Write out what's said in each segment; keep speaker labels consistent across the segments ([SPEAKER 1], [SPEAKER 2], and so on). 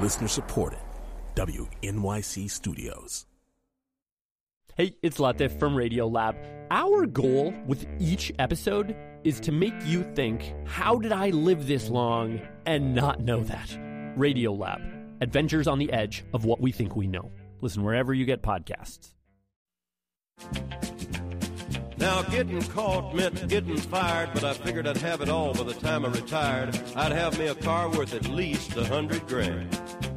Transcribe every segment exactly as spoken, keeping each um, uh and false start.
[SPEAKER 1] Listener supported. W N Y C Studios.
[SPEAKER 2] Hey, it's Latif from Radiolab. Our goal with each episode is to make you think, how did I live this long and not know that? Radiolab, adventures on the edge of what we think we know. Listen wherever you get podcasts.
[SPEAKER 3] Now, getting caught meant getting fired, but I figured I'd have it all by the time I retired. I'd have me a car worth at least a hundred grand.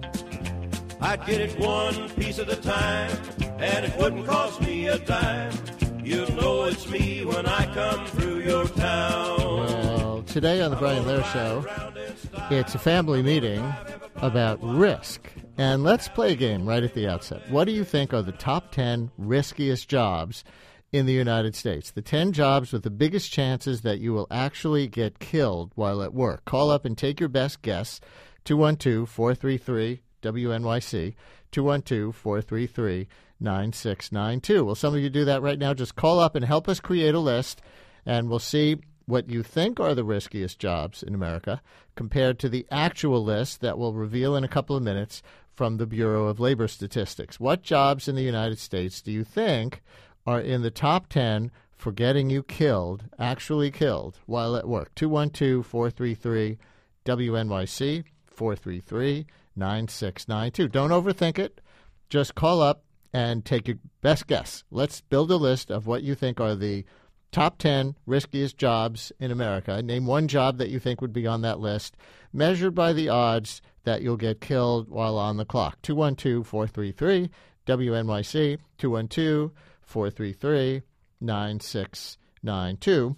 [SPEAKER 3] I'd get it one piece at a time, and it wouldn't cost me a dime. You'll know it's me when I come through your town.
[SPEAKER 4] Well, today on the Brian Lehrer Show, it's a family meeting about risk. And let's play a game right at the outset. What do you think are the top ten riskiest jobs in the United States? The ten jobs with the biggest chances that you will actually get killed while at work. Call up and take your best guess. two one two, four three three, W N Y C, two one two, four three three, nine six nine two. Will some of you do that right now? Just call up and help us create a list, and we'll see what you think are the riskiest jobs in America compared to the actual list that we'll reveal in a couple of minutes from the Bureau of Labor Statistics. What jobs in the United States do you think are in the top ten for getting you killed, actually killed, while at work? two one two, four three three, W N Y C, four three three, nine six nine two. Don't overthink it. Just call up and take your best guess. Let's build a list of what you think are the top ten riskiest jobs in America. Name one job that you think would be on that list, measured by the odds that you'll get killed while on the clock. two one two, four three three, W N Y C, two one two, four three three, nine six nine two.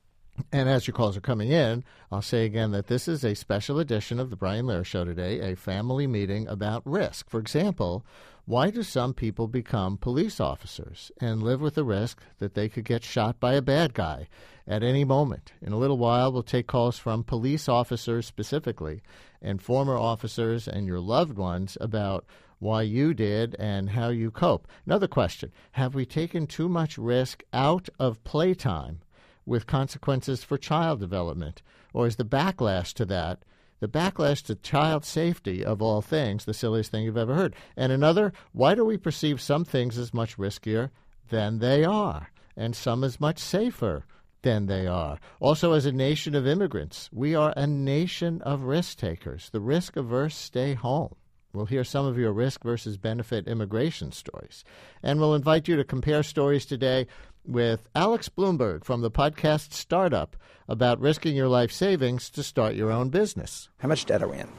[SPEAKER 4] And as your calls are coming in, I'll say again that this is a special edition of the Brian Lehrer Show today, a family meeting about risk. For example, why do some people become police officers and live with the risk that they could get shot by a bad guy at any moment? In a little while, we'll take calls from police officers specifically and former officers and your loved ones about why you did and how you cope. Another question, have we taken too much risk out of playtime with consequences for child development? Or is the backlash to that, the backlash to child safety of all things, the silliest thing you've ever heard? And another, why do we perceive some things as much riskier than they are, and some as much safer than they are? Also, as a nation of immigrants, we are a nation of risk takers. The risk-averse stay home. We'll hear some of your risk versus benefit immigration stories. And we'll invite you to compare stories today with Alex Blumberg from the podcast Startup about risking your life savings to start your own business.
[SPEAKER 5] How much debt are we in?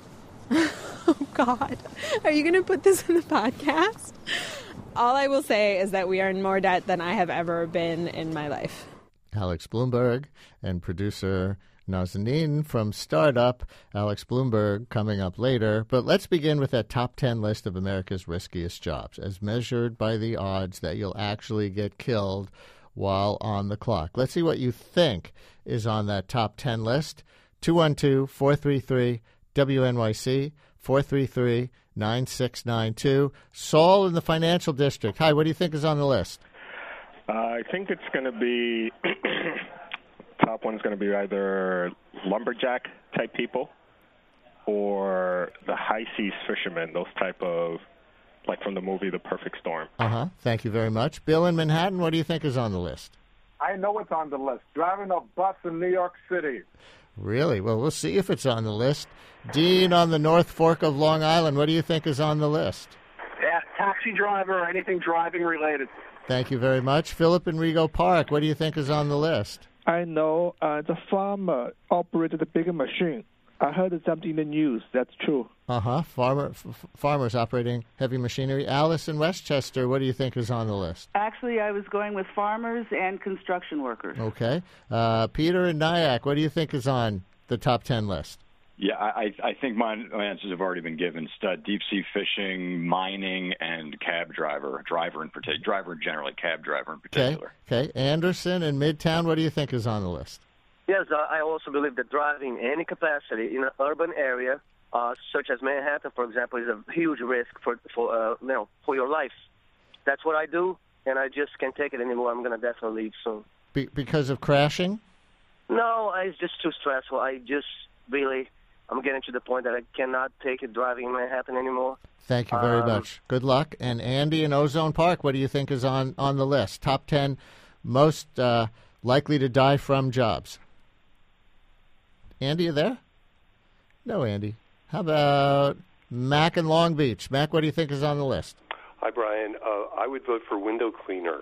[SPEAKER 6] Oh, God. Are you going to put this in the podcast? All I will say is that we are in more debt than I have ever been in my life.
[SPEAKER 4] Alex Blumberg and producer Nazanin from Startup. Alex Blumberg coming up later. But let's begin with that top ten list of America's riskiest jobs, as measured by the odds that you'll actually get killed while on the clock. Let's see what you think is on that top ten list. two one two, four three three, W N Y C, four three three, nine six nine two. Saul in the Financial District. Hi, what do you think is on the list?
[SPEAKER 7] Uh, I think it's going to be, top one is going to be either lumberjack type people or the high seas fishermen, those type of, like from the movie The Perfect Storm.
[SPEAKER 4] Uh-huh. Thank you very much. Bill in Manhattan, what do you think is on the list?
[SPEAKER 8] I know what's on the list. Driving a bus in New York City.
[SPEAKER 4] Really? Well, we'll see if it's on the list. Dean on the North Fork of Long Island, what do you think is on the list?
[SPEAKER 9] Yeah, taxi driver or anything driving related.
[SPEAKER 4] Thank you very much. Philip in Rego Park, what do you think is on the list?
[SPEAKER 10] I know uh, the farmer operated a bigger machine. I heard something in the news. That's true.
[SPEAKER 4] Uh-huh. Farmer, f- farmers operating heavy machinery. Alice in Westchester, what do you think is on the list?
[SPEAKER 11] Actually, I was going with farmers and construction workers.
[SPEAKER 4] Okay. Uh, Peter in Nyack, what do you think is on the top ten list?
[SPEAKER 12] Yeah, I, I think my answers have already been given. Stud, deep sea fishing, mining, and cab driver. Driver in particular. Driver generally, cab driver in particular.
[SPEAKER 4] Okay. Okay. Anderson in Midtown, what do you think is on the list?
[SPEAKER 13] Yes, uh, I also believe that driving any capacity in an urban area, uh, such as Manhattan, for example, is a huge risk for for uh, you know for your life. That's what I do, and I just can't take it anymore. I'm going to definitely leave soon.
[SPEAKER 4] Be- because of crashing?
[SPEAKER 13] No, it's just too stressful. I just really I'm getting to the point that I cannot take it driving in Manhattan anymore.
[SPEAKER 4] Thank you very
[SPEAKER 13] Um,
[SPEAKER 4] much. Good luck. And Andy in Ozone Park, what do you think is on, on the list? Top ten most uh, likely to die from jobs. Andy, you there? No, Andy. How about Mac in Long Beach? Mac, what do you think is on the list?
[SPEAKER 5] Hi, Brian. Uh, I would vote for window cleaner.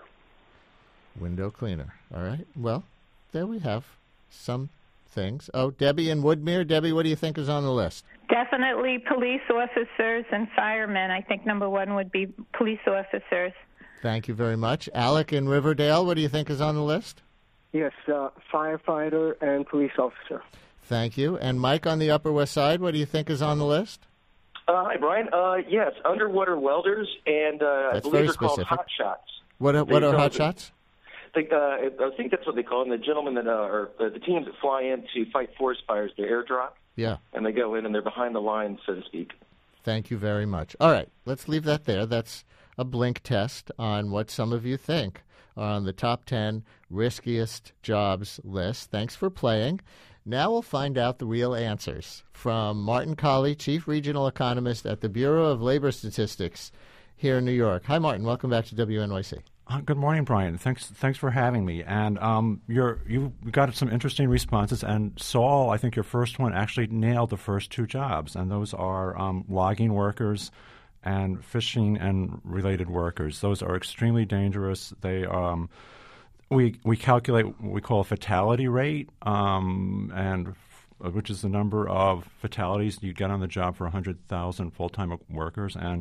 [SPEAKER 4] Window cleaner. All right. Well, there we have some things. Oh, Debbie in Woodmere. Debbie, what do you think is on the list?
[SPEAKER 14] Definitely police officers and firemen. I think number one would be police officers.
[SPEAKER 4] Thank you very much. Alec in Riverdale, what do you think is on the list?
[SPEAKER 15] Yes, uh, firefighter and police officer.
[SPEAKER 4] Thank you. And Mike on the Upper West Side, what do you think is on the list?
[SPEAKER 16] Uh, hi, Brian. Uh, yes, underwater welders, and uh, I
[SPEAKER 4] That's
[SPEAKER 16] believe
[SPEAKER 4] very
[SPEAKER 16] they're
[SPEAKER 4] specific.
[SPEAKER 16] called hot shots.
[SPEAKER 4] What are, what
[SPEAKER 16] They
[SPEAKER 4] are
[SPEAKER 16] go
[SPEAKER 4] hot
[SPEAKER 16] to-
[SPEAKER 4] shots?
[SPEAKER 16] I think, uh, I think that's what they call them. The gentlemen that uh, are uh, the teams that fly in to fight forest fires, they airdrop,
[SPEAKER 4] Yeah.
[SPEAKER 16] and they go in and they're behind the lines, so to speak.
[SPEAKER 4] Thank you very much. All right, let's leave that there. That's a blink test on what some of you think are on the top ten riskiest jobs list. Thanks for playing. Now we'll find out the real answers from Martin Colley, Chief Regional Economist at the Bureau of Labor Statistics here in New York. Hi, Martin. Welcome back to W N Y C.
[SPEAKER 17] Uh, good morning, Brian. Thanks, thanks for having me. And um, you're you got some interesting responses. And Saul, I think your first one actually nailed the first two jobs, and those are um, logging workers and fishing and related workers. Those are extremely dangerous. They um, we we calculate what we call a fatality rate, um, and f- which is the number of fatalities you get on the job for one hundred thousand full-time workers, and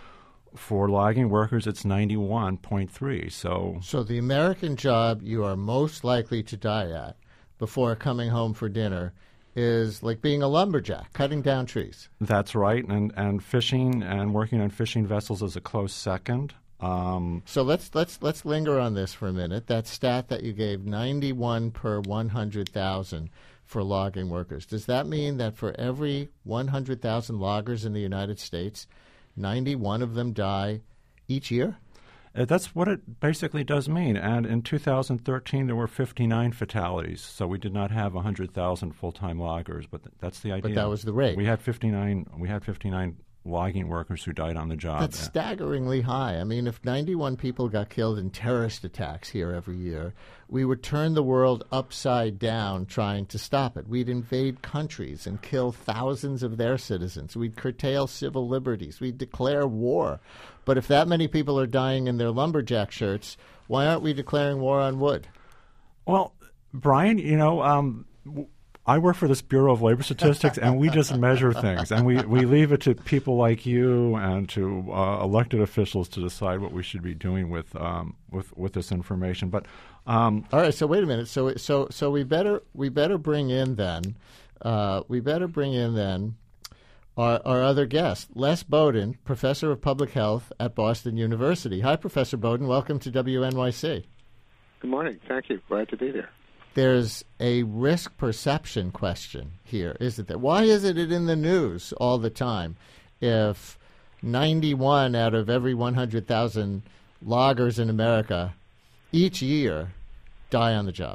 [SPEAKER 17] for logging workers, it's ninety-one point three. So,
[SPEAKER 4] So the American job you are most likely to die at before coming home for dinner is like being a lumberjack, cutting down trees.
[SPEAKER 17] that's right. And, and fishing and working on fishing vessels is a close second. Um,
[SPEAKER 4] So let's let's let's linger on this for a minute. That stat that you gave, ninety-one per one hundred thousand for logging workers. Does that mean that for every one hundred thousand loggers in the United States, ninety-one of them die each year?
[SPEAKER 17] Uh, That's what it basically does mean. And in two thousand thirteen, there were fifty-nine fatalities. So we did not have one hundred thousand full-time loggers, but th- that's the idea.
[SPEAKER 4] that was the rate.
[SPEAKER 17] We had fifty-nine. We had fifty-nine logging workers who died on the job.
[SPEAKER 4] That's staggeringly high. I mean, if ninety-one people got killed in terrorist attacks here every year, we would turn the world upside down trying to stop it. We'd invade countries and kill thousands of their citizens. We'd curtail civil liberties. We'd declare war. But if that many people are dying in their lumberjack shirts, why aren't we declaring war on wood?
[SPEAKER 17] Well, Brian, you know, um, w- I work for this Bureau of Labor Statistics, and we just measure things, and we, we leave it to people like you and to uh, elected officials to decide what we should be doing with um, with with this information. But um,
[SPEAKER 4] all right, so wait a minute. So so so we better we better bring in then uh, we better bring in then our our other guest, Les Bowden, professor of public health at Boston University. Hi, Professor Bowden. Welcome to W N Y C.
[SPEAKER 18] Good morning. Thank you. Glad to be there.
[SPEAKER 4] There's a risk perception question here, isn't there? Why isn't it in the news all the time if ninety-one out of every one hundred thousand loggers in America each year die on the job?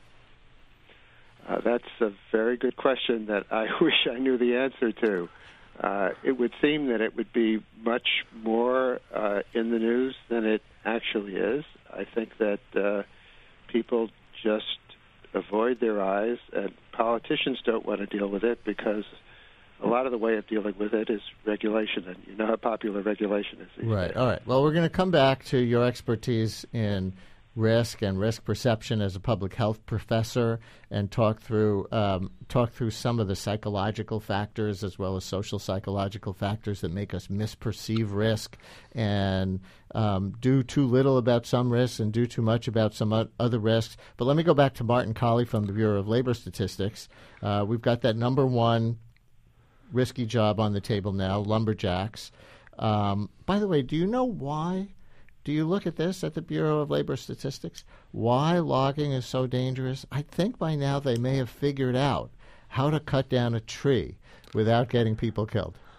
[SPEAKER 18] Uh, that's a very good question that I wish I knew the answer to. Uh, it would seem that it would be much more uh, in the news than it actually is. I think that uh, people just avoid their eyes, and politicians don't want to deal with it because a lot of the way of dealing with it is regulation, and you know how popular regulation is.
[SPEAKER 4] Right. All right. Well, we're going to come back to your expertise in risk and risk perception as a public health professor, and talk through um, talk through some of the psychological factors as well as social psychological factors that make us misperceive risk and um, do too little about some risks and do too much about some o- other risks. But let me go back to Martin Colley from the Bureau of Labor Statistics. Uh, we've got that number one risky job on the table now, lumberjacks. Um, by the way, do you know why? Do you look at this at the Bureau of Labor Statistics? Why logging is so dangerous? I think by now they may have figured out how to cut down a tree without getting people killed.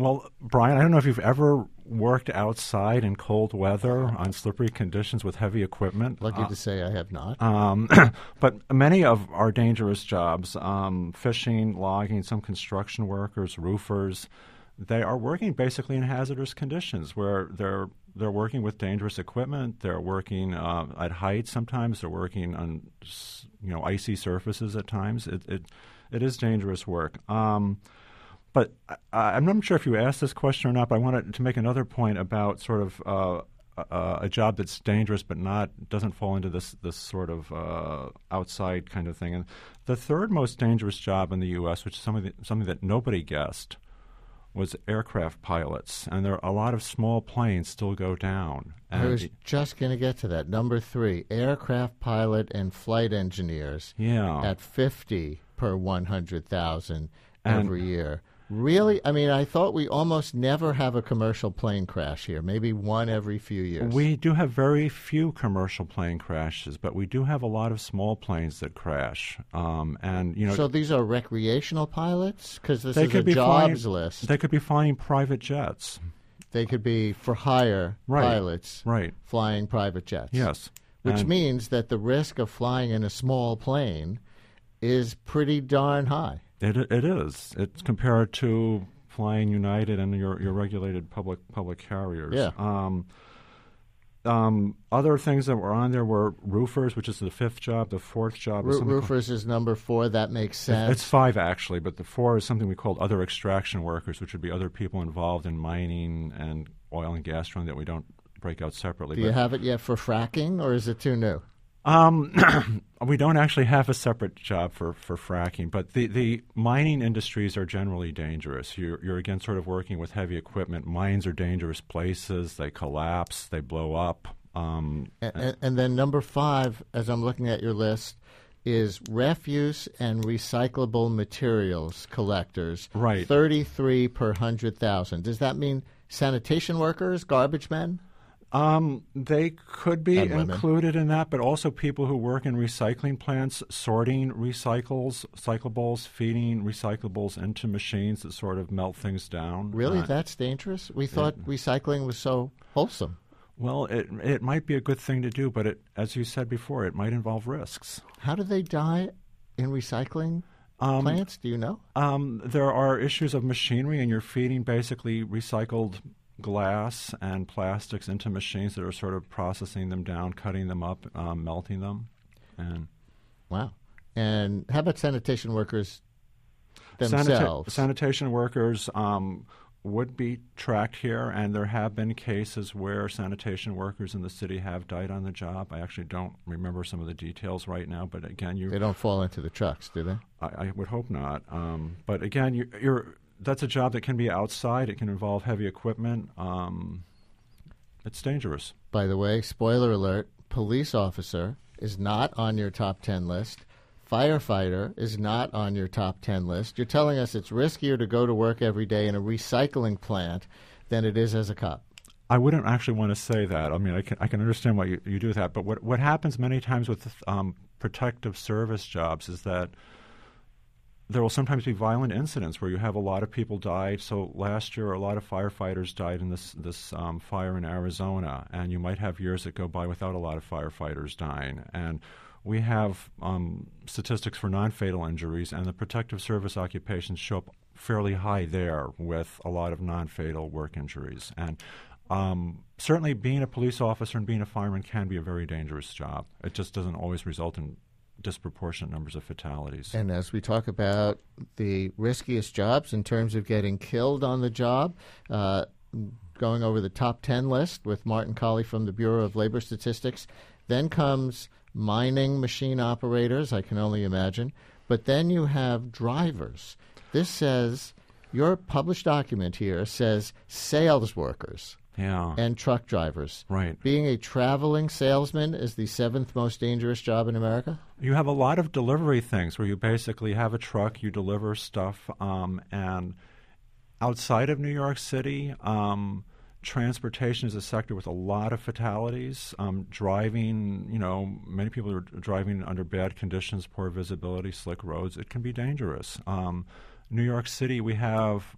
[SPEAKER 17] Well, Brian, I don't know if you've ever worked outside in cold weather on slippery conditions with heavy equipment.
[SPEAKER 4] Lucky
[SPEAKER 17] uh,
[SPEAKER 4] to say I have not.
[SPEAKER 17] Um, but many of our dangerous jobs, um, fishing, logging, some construction workers, roofers, they are working basically in hazardous conditions where they're they're working with dangerous equipment. They're working uh, at height sometimes. They're working on you know icy surfaces at times. It it, it is dangerous work. Um, but I, I'm not sure if you asked this question or not, but I wanted to make another point about sort of uh, a, a job that's dangerous but not doesn't fall into this this sort of uh, outside kind of thing. And the third most dangerous job in the U S, which is something that, something that nobody guessed, was aircraft pilots, and there a lot of small planes still go down.
[SPEAKER 4] I was just going to get to that. Number three, aircraft pilot and flight engineers
[SPEAKER 17] yeah.
[SPEAKER 4] at fifty per one hundred thousand
[SPEAKER 17] and,
[SPEAKER 4] every year. Really? I mean, I thought we almost never have a commercial plane crash here, maybe one every few years.
[SPEAKER 17] We do have very few commercial plane crashes, but we do have a lot of small planes that crash. Um, and you know,
[SPEAKER 4] So these are recreational pilots? Because this
[SPEAKER 17] they
[SPEAKER 4] is
[SPEAKER 17] could
[SPEAKER 4] a
[SPEAKER 17] be
[SPEAKER 4] jobs
[SPEAKER 17] flying,
[SPEAKER 4] list.
[SPEAKER 17] They could be flying private jets.
[SPEAKER 4] They could be for hire
[SPEAKER 17] right.
[SPEAKER 4] pilots
[SPEAKER 17] right.
[SPEAKER 4] flying private jets.
[SPEAKER 17] Yes.
[SPEAKER 4] Which
[SPEAKER 17] and
[SPEAKER 4] means that the risk of flying in a small plane is pretty darn high.
[SPEAKER 17] It it is. It's compared to flying United and your, your regulated public public carriers.
[SPEAKER 4] Yeah.
[SPEAKER 17] Um, um, other things that were on there were roofers, which is the fifth job. The fourth job
[SPEAKER 4] Ro-
[SPEAKER 17] is something
[SPEAKER 4] roofers
[SPEAKER 17] called,
[SPEAKER 4] is number four. That makes sense.
[SPEAKER 17] It's five actually, but the four is something we called other extraction workers, which would be other people involved in mining and oil and gas drilling that we don't break out separately.
[SPEAKER 4] Do
[SPEAKER 17] but,
[SPEAKER 4] you have it yet for fracking, or is it too new?
[SPEAKER 17] Um, we don't actually have a separate job for, for fracking, but the, the mining industries are generally dangerous. You're, you're, again, sort of working with heavy equipment. Mines are dangerous places. They collapse. They blow up. Um,
[SPEAKER 4] and, and, and then number five, as I'm looking at your list, is refuse and recyclable materials collectors.
[SPEAKER 17] Right.
[SPEAKER 4] thirty-three per one hundred thousand. Does that mean sanitation workers, garbage men?
[SPEAKER 17] Um, they could be
[SPEAKER 4] And women.
[SPEAKER 17] included in that, but also people who work in recycling plants, sorting recycles, recyclables, feeding recyclables into machines that sort of melt things down.
[SPEAKER 4] Really?
[SPEAKER 17] Uh,
[SPEAKER 4] That's dangerous? We thought
[SPEAKER 17] it,
[SPEAKER 4] recycling was so wholesome.
[SPEAKER 17] Well, it it might be a good thing to do, but it, as you said before, it might involve risks.
[SPEAKER 4] How do they die in recycling
[SPEAKER 17] um,
[SPEAKER 4] plants? Do you know?
[SPEAKER 17] Um, there are issues of machinery, and you're feeding basically recycled glass and plastics into machines that are sort of processing them down, cutting them up, um, melting them. And
[SPEAKER 4] wow. And how about sanitation workers
[SPEAKER 17] Sanita-
[SPEAKER 4] themselves?
[SPEAKER 17] sanitation workers um, would be tracked here, and there have been cases where sanitation workers in the city have died on the job. I actually don't remember some of the details right now, but again, you
[SPEAKER 4] they don't fall into the trucks, do they?
[SPEAKER 17] I, I would hope not. Um, but again, you, you're that's a job that can be outside. It can involve heavy equipment. Um, it's dangerous.
[SPEAKER 4] By the way, spoiler alert, police officer is not on your top ten list. Firefighter is not on your top ten list. You're telling us it's riskier to go to work every day in a recycling plant than it is as a cop.
[SPEAKER 17] I wouldn't actually want to say that. I mean, I can I can understand why you, you do that. But what, what happens many times with um, protective service jobs is that there will sometimes be violent incidents where you have a lot of people die. So last year, a lot of firefighters died in this this um, fire in Arizona, and you might have years that go by without a lot of firefighters dying. And we have um, statistics for non-fatal injuries, and the protective service occupations show up fairly high there with a lot of non-fatal work injuries. And um, certainly being a police officer and being a fireman can be a very dangerous job. It just doesn't always result in disproportionate numbers of fatalities.
[SPEAKER 4] And as we talk about the riskiest jobs in terms of getting killed on the job, uh, going over the top ten list with Martin Colley from the Bureau of Labor Statistics, then comes mining machine operators, I can only imagine, but then you have drivers. This says, your published document here says sales workers.
[SPEAKER 17] Yeah.
[SPEAKER 4] And truck drivers.
[SPEAKER 17] Right.
[SPEAKER 4] Being a traveling salesman is the seventh most dangerous job in America?
[SPEAKER 17] You have a lot of delivery things where you basically have a truck, you deliver stuff, um, and outside of New York City, um, transportation is a sector with a lot of fatalities. Um, driving, you know, many people are driving under bad conditions, poor visibility, slick roads. It can be dangerous. Um, New York City, we have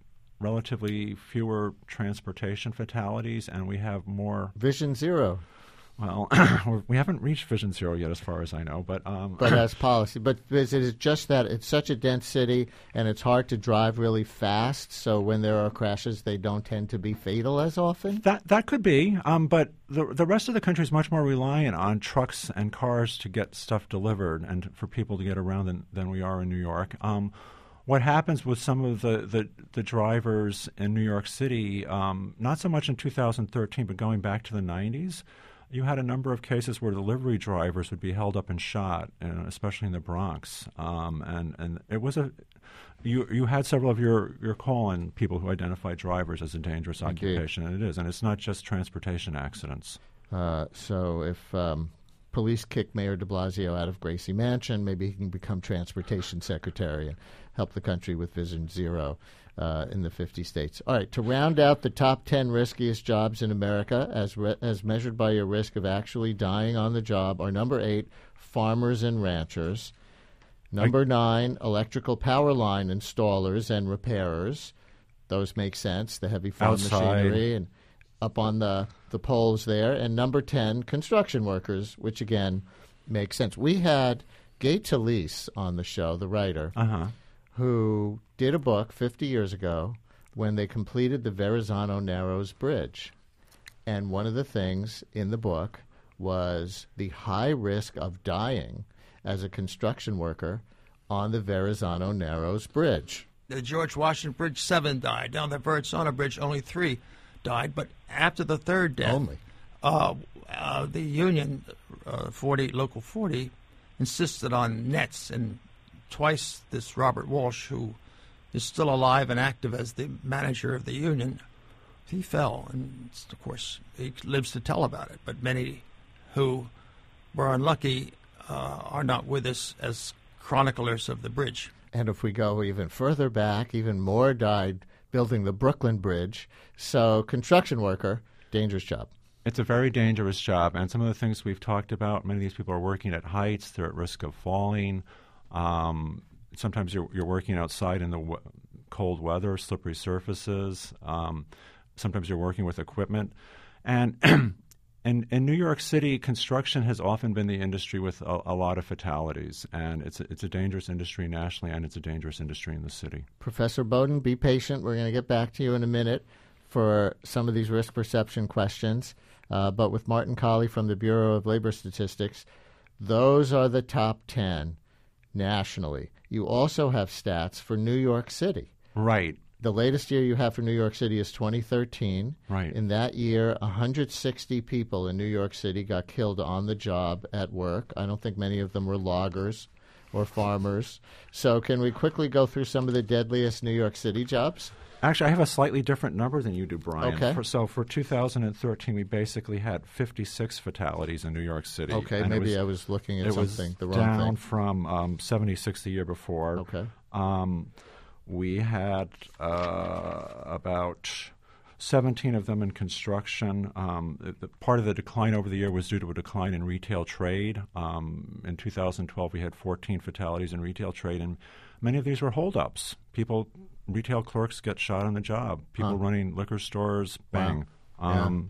[SPEAKER 17] relatively fewer transportation fatalities, and we have more
[SPEAKER 4] Vision Zero.
[SPEAKER 17] Well, we haven't reached Vision Zero yet, as far as I know. But um,
[SPEAKER 4] but as policy, but is it just that it's such a dense city and it's hard to drive really fast? So when there are crashes, they don't tend to be fatal as often.
[SPEAKER 17] That that could be. Um, but the the rest of the country is much more reliant on trucks and cars to get stuff delivered and for people to get around than than we are in New York. Um, what happens with some of the, the, the drivers in New York City, um, not so much in two thousand thirteen, but going back to the nineties. You had a number of cases where delivery drivers would be held up and shot, and especially in the Bronx. Um, and, and it was a you you had several of your, your call-in people who identified drivers as a dangerous
[SPEAKER 4] Indeed.
[SPEAKER 17] occupation, and it is. And it's not just transportation accidents.
[SPEAKER 4] Uh, so if um, police kick Mayor de Blasio out of Gracie Mansion, maybe he can become transportation secretary and help the country with Vision Zero. Uh, in the fifty states. All right, to round out the top ten riskiest jobs in America, as re- as measured by your risk of actually dying on the job, are number eight, farmers and ranchers. Number I- nine, electrical power line installers and repairers. Those make sense, the heavy farm
[SPEAKER 17] Outside.
[SPEAKER 4] machinery and up on the, the poles there. And number ten, construction workers, which, again, makes sense. We had Gay Talese on the show, the writer,
[SPEAKER 17] Uh-huh.
[SPEAKER 4] who did a book fifty years ago when they completed the Verrazano Narrows Bridge. And one of the things in the book was the high risk of dying as a construction worker on the Verrazano Narrows Bridge.
[SPEAKER 19] The George Washington Bridge, seven died. Down the Verrazano Bridge, only three died. But after the third death,
[SPEAKER 4] Only.
[SPEAKER 19] Uh, uh, the union, uh, forty, Local forty, insisted on nets, and twice this Robert Walsh, who is still alive and active as the manager of the union, he fell. And, of course, he lives to tell about it. But many who were unlucky uh, are not with us as chroniclers of the bridge.
[SPEAKER 4] And if we go even further back, even more died building the Brooklyn Bridge. So construction worker, dangerous job.
[SPEAKER 17] It's a very dangerous job. And some of the things we've talked about, many of these people are working at heights. They're at risk of falling. Um, sometimes you're, you're working outside in the w- cold weather, slippery surfaces. Um, sometimes you're working with equipment. And in, in New York City, construction has often been the industry with a, a lot of fatalities. And it's a, it's a dangerous industry nationally, and it's a dangerous industry in the city.
[SPEAKER 4] Professor Bowden, be patient. We're going to get back to you in a minute for some of these risk perception questions. Uh, but with Martin Colley from the Bureau of Labor Statistics, those are the top ten nationally. You also have stats for New York City.
[SPEAKER 17] Right.
[SPEAKER 4] The latest year you have for New York City is twenty thirteen.
[SPEAKER 17] Right.
[SPEAKER 4] In that year, one hundred sixty people in New York City got killed on the job at work. I don't think many of them were loggers or farmers. So can we quickly go through some of the deadliest New York City jobs?
[SPEAKER 17] Actually, I have a slightly different number than you do, Brian.
[SPEAKER 4] Okay.
[SPEAKER 17] For, so for two thousand thirteen, we basically had fifty-six fatalities in New York City.
[SPEAKER 4] Okay,
[SPEAKER 17] and
[SPEAKER 4] maybe
[SPEAKER 17] was,
[SPEAKER 4] I was looking at
[SPEAKER 17] it
[SPEAKER 4] something,
[SPEAKER 17] was
[SPEAKER 4] the wrong
[SPEAKER 17] down
[SPEAKER 4] thing.
[SPEAKER 17] from um, seventy-six the year before.
[SPEAKER 4] Okay.
[SPEAKER 17] Um, we had uh, about seventeen of them in construction. Um, the, the, part of the decline over the year was due to a decline in retail trade. Um, in two thousand twelve, we had fourteen fatalities in retail trade, and many of these were holdups. People, retail clerks get shot on the job. People
[SPEAKER 4] Huh.
[SPEAKER 17] running liquor stores, bang.
[SPEAKER 4] Wow.
[SPEAKER 17] Um,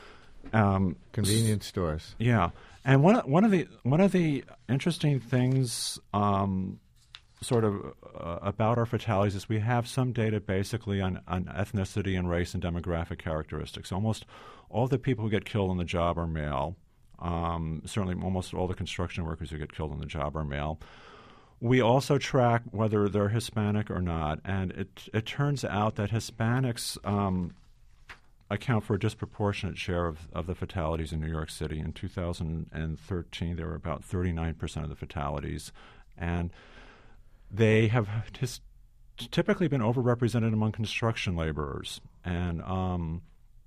[SPEAKER 17] um,
[SPEAKER 4] Convenience stores.
[SPEAKER 17] Yeah, and one one of the one of the interesting things, um, sort of uh, about our fatalities is we have some data basically on, on ethnicity and race and demographic characteristics. Almost all the people who get killed on the job are male. Um, certainly, almost all the construction workers who get killed on the job are male. We also track whether they're Hispanic or not, and it it turns out that Hispanics um, account for a disproportionate share of, of the fatalities in New York City. In two thousand thirteen, there were about thirty-nine percent of the fatalities, and they have his, typically been overrepresented among construction laborers. And um,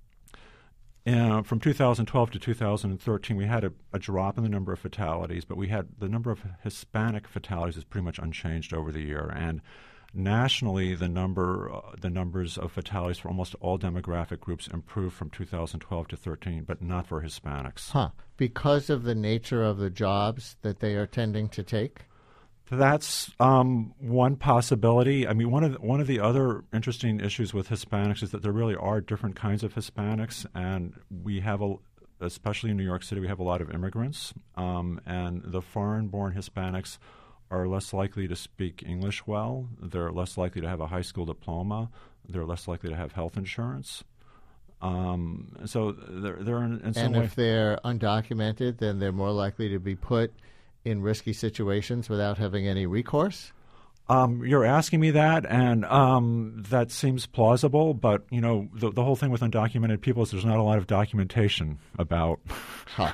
[SPEAKER 17] Uh, from two thousand twelve to two thousand thirteen, we had a, a drop in the number of fatalities, but we had the number of Hispanic fatalities is pretty much unchanged over the year. And nationally, the number, uh, the numbers of fatalities for almost all demographic groups improved from two thousand twelve to thirteen, but not for Hispanics.
[SPEAKER 4] Huh. Because of the nature of the jobs that they are tending to take?
[SPEAKER 17] That's um, one possibility. I mean, one of the, one of the other interesting issues with Hispanics is that there really are different kinds of Hispanics, and we have a, especially in New York City, we have a lot of immigrants, um, and the foreign-born Hispanics are less likely to speak English well. They're less likely to have a high school diploma. They're less likely to have health insurance. Um, so they're, they're in, in some
[SPEAKER 4] and
[SPEAKER 17] way.
[SPEAKER 4] if they're undocumented, then they're more likely to be put in risky situations without having any recourse?
[SPEAKER 17] Um, you're asking me that, and um, that seems plausible. But you know, the, the whole thing with undocumented people is there's not a lot of documentation about
[SPEAKER 4] huh.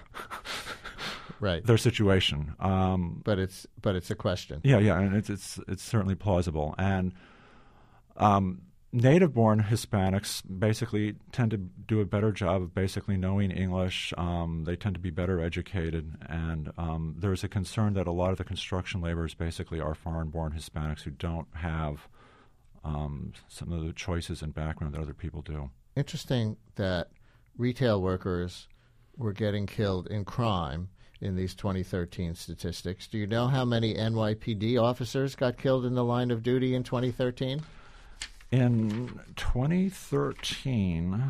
[SPEAKER 4] right
[SPEAKER 17] their situation. Um,
[SPEAKER 4] but it's but it's a question.
[SPEAKER 17] Yeah, yeah, and it's it's it's certainly plausible. And um, native-born Hispanics basically tend to do a better job of basically knowing English. Um, they tend to be better educated, and um, there's a concern that a lot of the construction laborers basically are foreign-born Hispanics who don't have um, some of the choices and background that other people do.
[SPEAKER 4] Interesting that retail workers were getting killed in crime in these twenty thirteen statistics. Do you know how many N Y P D officers got killed in the line of duty in twenty thirteen?
[SPEAKER 17] In twenty thirteen,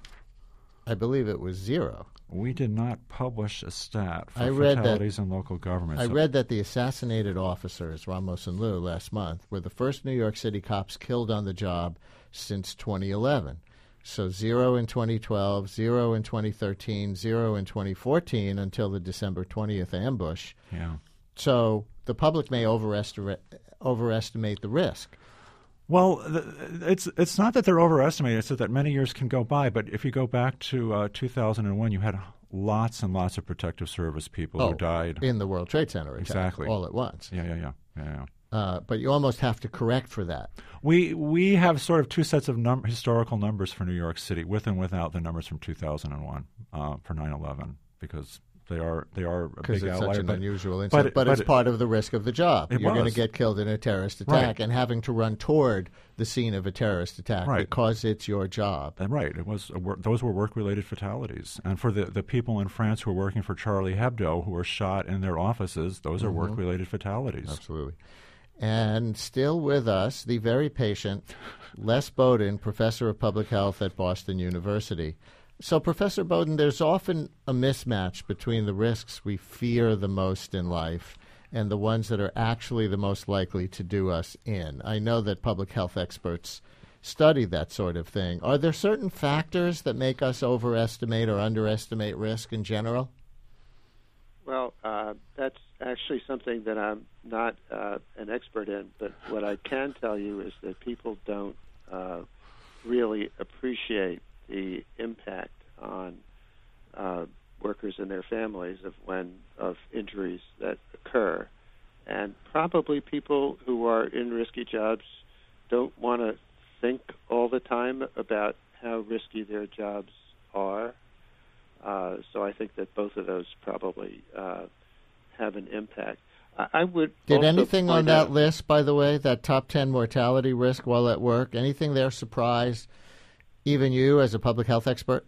[SPEAKER 4] I believe it was zero.
[SPEAKER 17] We did not publish a stat for
[SPEAKER 4] I read
[SPEAKER 17] fatalities
[SPEAKER 4] that,
[SPEAKER 17] in local government.
[SPEAKER 4] I
[SPEAKER 17] so.
[SPEAKER 4] read that the assassinated officers, Ramos and Liu, last month, were the first New York City cops killed on the job since twenty eleven. So zero in twenty twelve, zero in twenty thirteen, zero in twenty fourteen until the December twentieth ambush.
[SPEAKER 17] Yeah.
[SPEAKER 4] So the public may overestimate, overestimate the risk.
[SPEAKER 17] Well, it's it's not that they're overestimated. It's that many years can go by. But if you go back to uh, two thousand one, you had lots and lots of protective service people
[SPEAKER 4] oh,
[SPEAKER 17] who died.
[SPEAKER 4] In the World Trade Center attack,
[SPEAKER 17] exactly.
[SPEAKER 4] all at once.
[SPEAKER 17] Yeah, yeah, yeah. yeah, yeah.
[SPEAKER 4] Uh, but you almost have to correct for that.
[SPEAKER 17] We we have sort of two sets of num- historical numbers for New York City, with and without the numbers from two thousand one uh, for nine eleven, because They are they are a big
[SPEAKER 4] because it's
[SPEAKER 17] outlier,
[SPEAKER 4] such an
[SPEAKER 17] but,
[SPEAKER 4] unusual incident,
[SPEAKER 17] but,
[SPEAKER 4] but,
[SPEAKER 17] but
[SPEAKER 4] it's
[SPEAKER 17] it,
[SPEAKER 4] part of the risk of the job. You're going to get killed in a terrorist attack,
[SPEAKER 17] right.
[SPEAKER 4] and having to run toward the scene of a terrorist attack
[SPEAKER 17] right.
[SPEAKER 4] because it's your job.
[SPEAKER 17] And right, it was a work, those were work-related fatalities, and for the, the people in France who were working for Charlie Hebdo who were shot in their offices, those are
[SPEAKER 4] mm-hmm.
[SPEAKER 17] work-related fatalities.
[SPEAKER 4] Absolutely. And still with us, the very patient Les Bowden, professor of public health at Boston University. So, Professor Bowden, there's often a mismatch between the risks we fear the most in life and the ones that are actually the most likely to do us in. I know that public health experts study that sort of thing. Are there certain factors that make us overestimate or underestimate risk in general?
[SPEAKER 18] Well, uh, that's actually something that I'm not uh, an expert in, but what I can tell you is that people don't uh, really appreciate the impact on uh, workers and their families of when of injuries that occur, and probably people who are in risky jobs don't want to think all the time about how risky their jobs are. Uh, so I think that both of those probably uh, have an impact. I, I would.
[SPEAKER 4] Did anything on that
[SPEAKER 18] out,
[SPEAKER 4] list, by the way, that top ten mortality risk while at work, anything there surprised even you as a public health expert?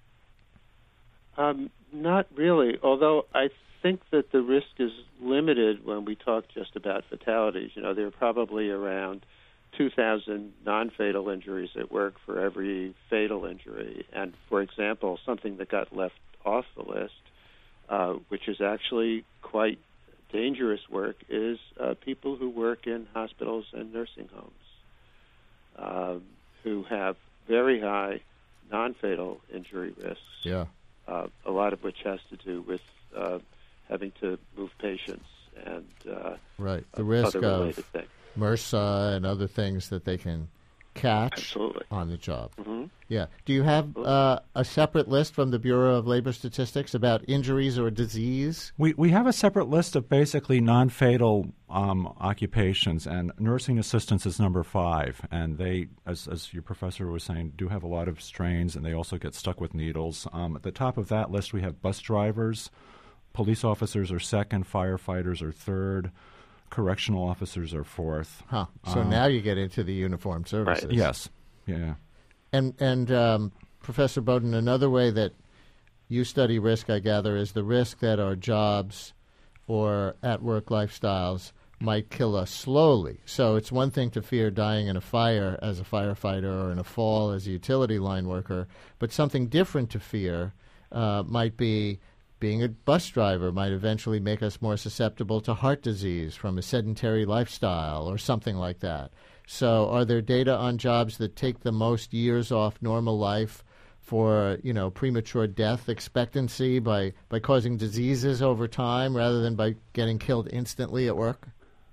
[SPEAKER 18] Um, not really, although I think that the risk is limited when we talk just about fatalities. You know, there are probably around two thousand non-fatal injuries at work for every fatal injury. And, for example, something that got left off the list, uh, which is actually quite dangerous work, is uh, people who work in hospitals and nursing homes uh, who have very high non-fatal injury risks,
[SPEAKER 4] yeah.
[SPEAKER 18] uh, a lot of which has to do with uh, having to move patients and uh,
[SPEAKER 4] right. the risk
[SPEAKER 18] other
[SPEAKER 4] of
[SPEAKER 18] related things.
[SPEAKER 4] MRSA and other things that they can catch
[SPEAKER 18] Absolutely.
[SPEAKER 4] on the job.
[SPEAKER 18] Mm-hmm.
[SPEAKER 4] Yeah. Do you have uh, a separate list from the Bureau of Labor Statistics about injuries or disease?
[SPEAKER 17] We we have a separate list of basically non-fatal um, occupations, and nursing assistants is number five. And they, as as your professor was saying, do have a lot of strains, and they also get stuck with needles. Um, at the top of that list, we have bus drivers, police officers are second, firefighters are third. Correctional officers are fourth.
[SPEAKER 4] Huh. So um, now you get into the uniformed services.
[SPEAKER 17] Right. Yes. Yeah.
[SPEAKER 4] And and um, Professor Bowden, another way that you study risk, I gather, is the risk that our jobs or at-work lifestyles might kill us slowly. So it's one thing to fear dying in a fire as a firefighter or in a fall as a utility line worker, but something different to fear uh, might be being a bus driver might eventually make us more susceptible to heart disease from a sedentary lifestyle or something like that. So are there data on jobs that take the most years off normal life for, you know, premature death expectancy by, by causing diseases over time rather than by getting killed instantly at work?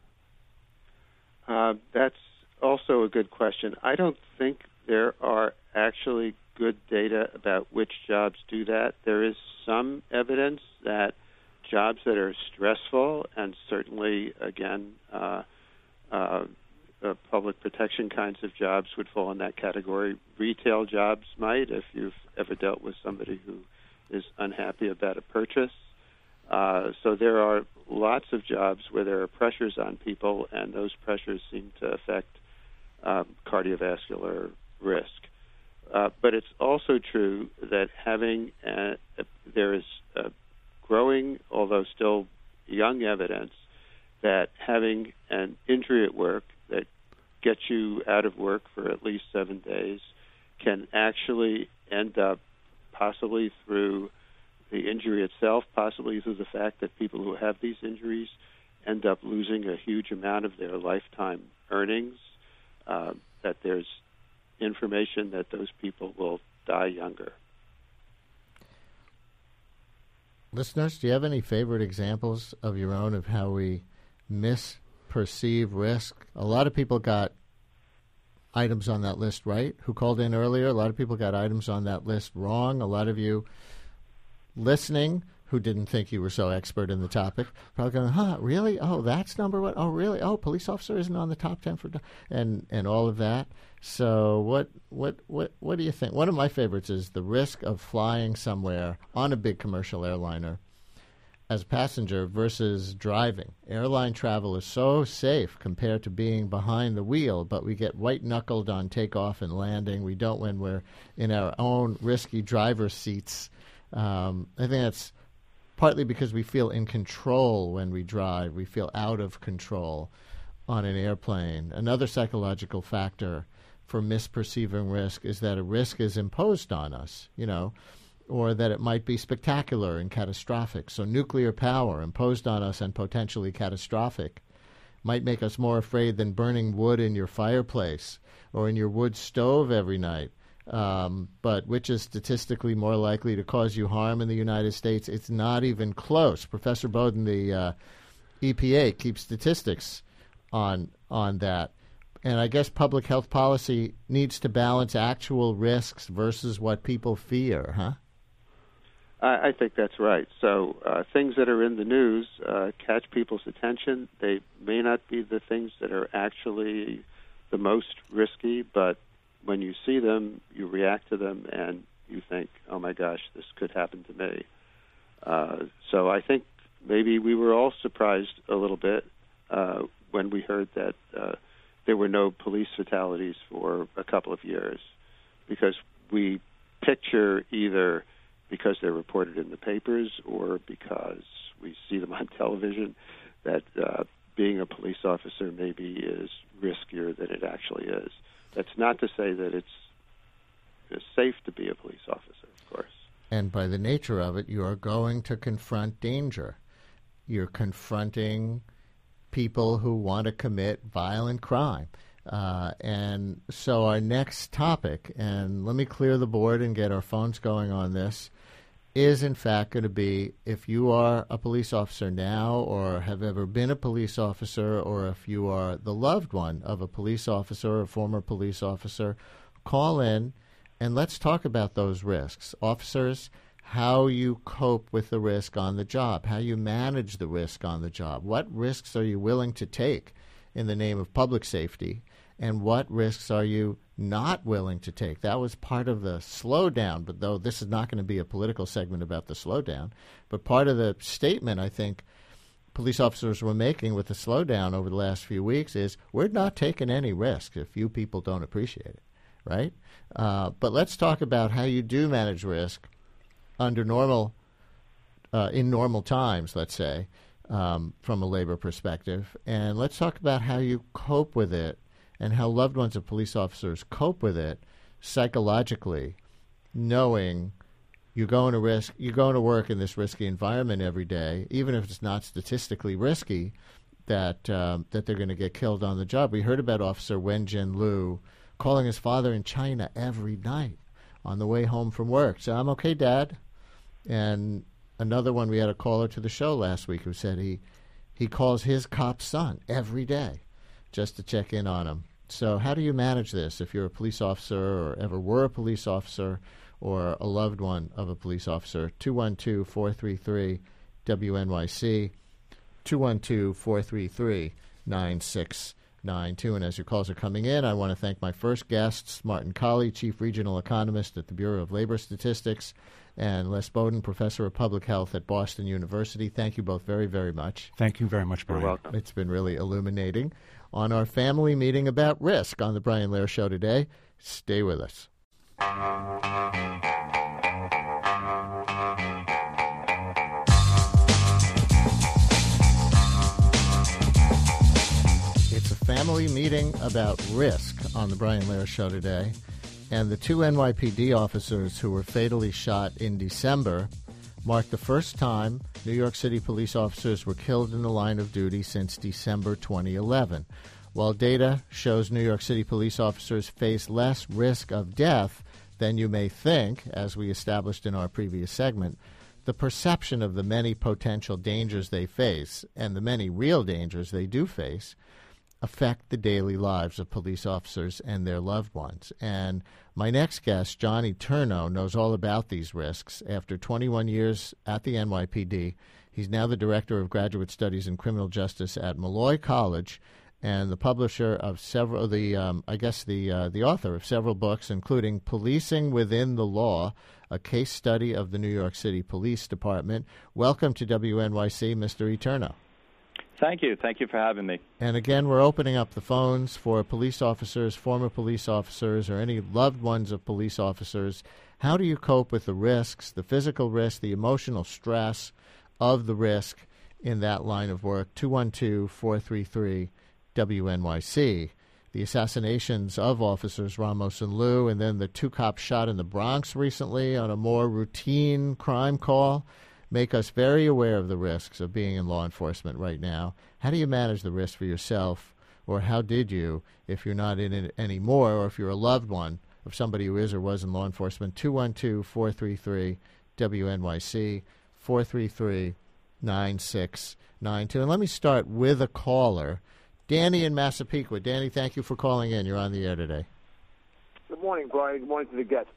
[SPEAKER 18] Uh, that's also a good question. I don't think there are actually good data about which jobs do that. There is some evidence that jobs that are stressful, and certainly, again, uh, uh, uh, public protection kinds of jobs would fall in that category. Retail jobs might, if you've ever dealt with somebody who is unhappy about a purchase. Uh, so there are lots of jobs where there are pressures on people, and those pressures seem to affect uh, cardiovascular risk. Uh, but it's also true that having a, a, there is a growing, although still young, evidence that having an injury at work that gets you out of work for at least seven days can actually end up, possibly through the injury itself, possibly through the fact that people who have these injuries end up losing a huge amount of their lifetime earnings, uh, that there's information that those people will die younger.
[SPEAKER 4] Listeners, do you have any favorite examples of your own of how we misperceive risk? A lot of people got items on that list right who called in earlier. A lot of people got items on that list wrong. A lot of you listening who didn't think you were so expert in the topic probably going, huh, really? Oh, that's number one? Oh, really? Oh, police officer isn't on the top ten for... and and all of that. So what what what what do you think? One of my favorites is the risk of flying somewhere on a big commercial airliner as a passenger versus driving. Airline travel is so safe compared to being behind the wheel, but we get white-knuckled on takeoff and landing. We don't when we're in our own risky driver's seats. Um, I think that's partly because we feel in control when we drive. We feel out of control on an airplane. Another psychological factor for misperceiving risk is that a risk is imposed on us, you know, or that it might be spectacular and catastrophic. So nuclear power imposed on us and potentially catastrophic might make us more afraid than burning wood in your fireplace or in your wood stove every night. Um, but which is statistically more likely to cause you harm in the United States? It's not even close. Professor Bowden, the uh, E P A, keeps statistics on on that. And I guess public health policy needs to balance actual risks versus what people fear, huh?
[SPEAKER 18] I, I think that's right. So uh, things that are in the news uh, catch people's attention. They may not be the things that are actually the most risky, but when you see them, you react to them, and you think, oh, my gosh, this could happen to me. Uh, so I think maybe we were all surprised a little bit uh, when we heard that uh, there were no police fatalities for a couple of years, because we picture either because they're reported in the papers or because we see them on television that uh, being a police officer maybe is riskier than it actually is. That's not to say that it's, it's safe to be a police officer, of course.
[SPEAKER 4] And by the nature of it, you are going to confront danger. You're confronting people who want to commit violent crime. Uh, and so our next topic, and let me clear the board and get our phones going on this, is in fact going to be if you are a police officer now or have ever been a police officer, or if you are the loved one of a police officer or a former police officer, call in and let's talk about those risks. Officers, how you cope with the risk on the job, how you manage the risk on the job. What risks are you willing to take in the name of public safety, and what risks are you not willing to take? That was part of the slowdown, but though this is not going to be a political segment about the slowdown, but part of the statement I think police officers were making with the slowdown over the last few weeks is we're not taking any risks if you people don't appreciate it, right? Uh, but let's talk about how you do manage risk under normal, uh, in normal times, let's say, um, from a labor perspective. And let's talk about how you cope with it and how loved ones of police officers cope with it psychologically, knowing you're going to risk, you're going to work in this risky environment every day, even if it's not statistically risky, that um, that they're going to get killed on the job. We heard about Officer Wen Jin Lu calling his father in China every night on the way home from work. So I'm okay, Dad. And another one, we had a caller to the show last week who said he he calls his cop son every day just to check in on him. So how do you manage this if you're a police officer or ever were a police officer or a loved one of a police officer? two one two, four three three, W N Y C, two one two, four three three, nine six nine two. And as your calls are coming in, I want to thank my first guests, Martin Colley, Chief Regional Economist at the Bureau of Labor Statistics, and Les Bowden, Professor of Public Health at Boston University. Thank you both very, very much.
[SPEAKER 17] Thank you very much, Brian.
[SPEAKER 4] You're welcome. It's been really illuminating. On our family meeting about risk on the Brian Lehrer Show today, stay with us. It's a family meeting about risk on the Brian Lehrer Show today. And the two N Y P D officers who were fatally shot in December marked the first time New York City police officers were killed in the line of duty since December twenty eleven. While data shows New York City police officers face less risk of death than you may think, as we established in our previous segment, the perception of the many potential dangers they face and the many real dangers they do face affect the daily lives of police officers and their loved ones. And my next guest, Johnny Turno, knows all about these risks. After twenty-one years at the N Y P D, he's now the Director of Graduate Studies in Criminal Justice at Molloy College and the publisher of several, the um, I guess the uh, the author of several books, including Policing Within the Law, a case study of the New York City Police Department. Welcome to W N Y C, Mister Eterno.
[SPEAKER 12] Thank you. Thank you for having me.
[SPEAKER 4] And again, we're opening up the phones for police officers, former police officers, or any loved ones of police officers. How do you cope with the risks, the physical risk, the emotional stress of the risk in that line of work? two one two, four three three, W N Y C. The assassinations of officers Ramos and Liu, and then the two cops shot in the Bronx recently on a more routine crime call, make us very aware of the risks of being in law enforcement right now. How do you manage the risk for yourself, or how did you, if you're not in it anymore, or if you're a loved one of somebody who is or was in law enforcement? two one two, four three three, W N Y C, four three three, nine six nine two. And let me start with a caller, Danny in Massapequa. Danny, thank you for calling in. You're on the air today.
[SPEAKER 9] Good morning, Brian. Good morning to the guest.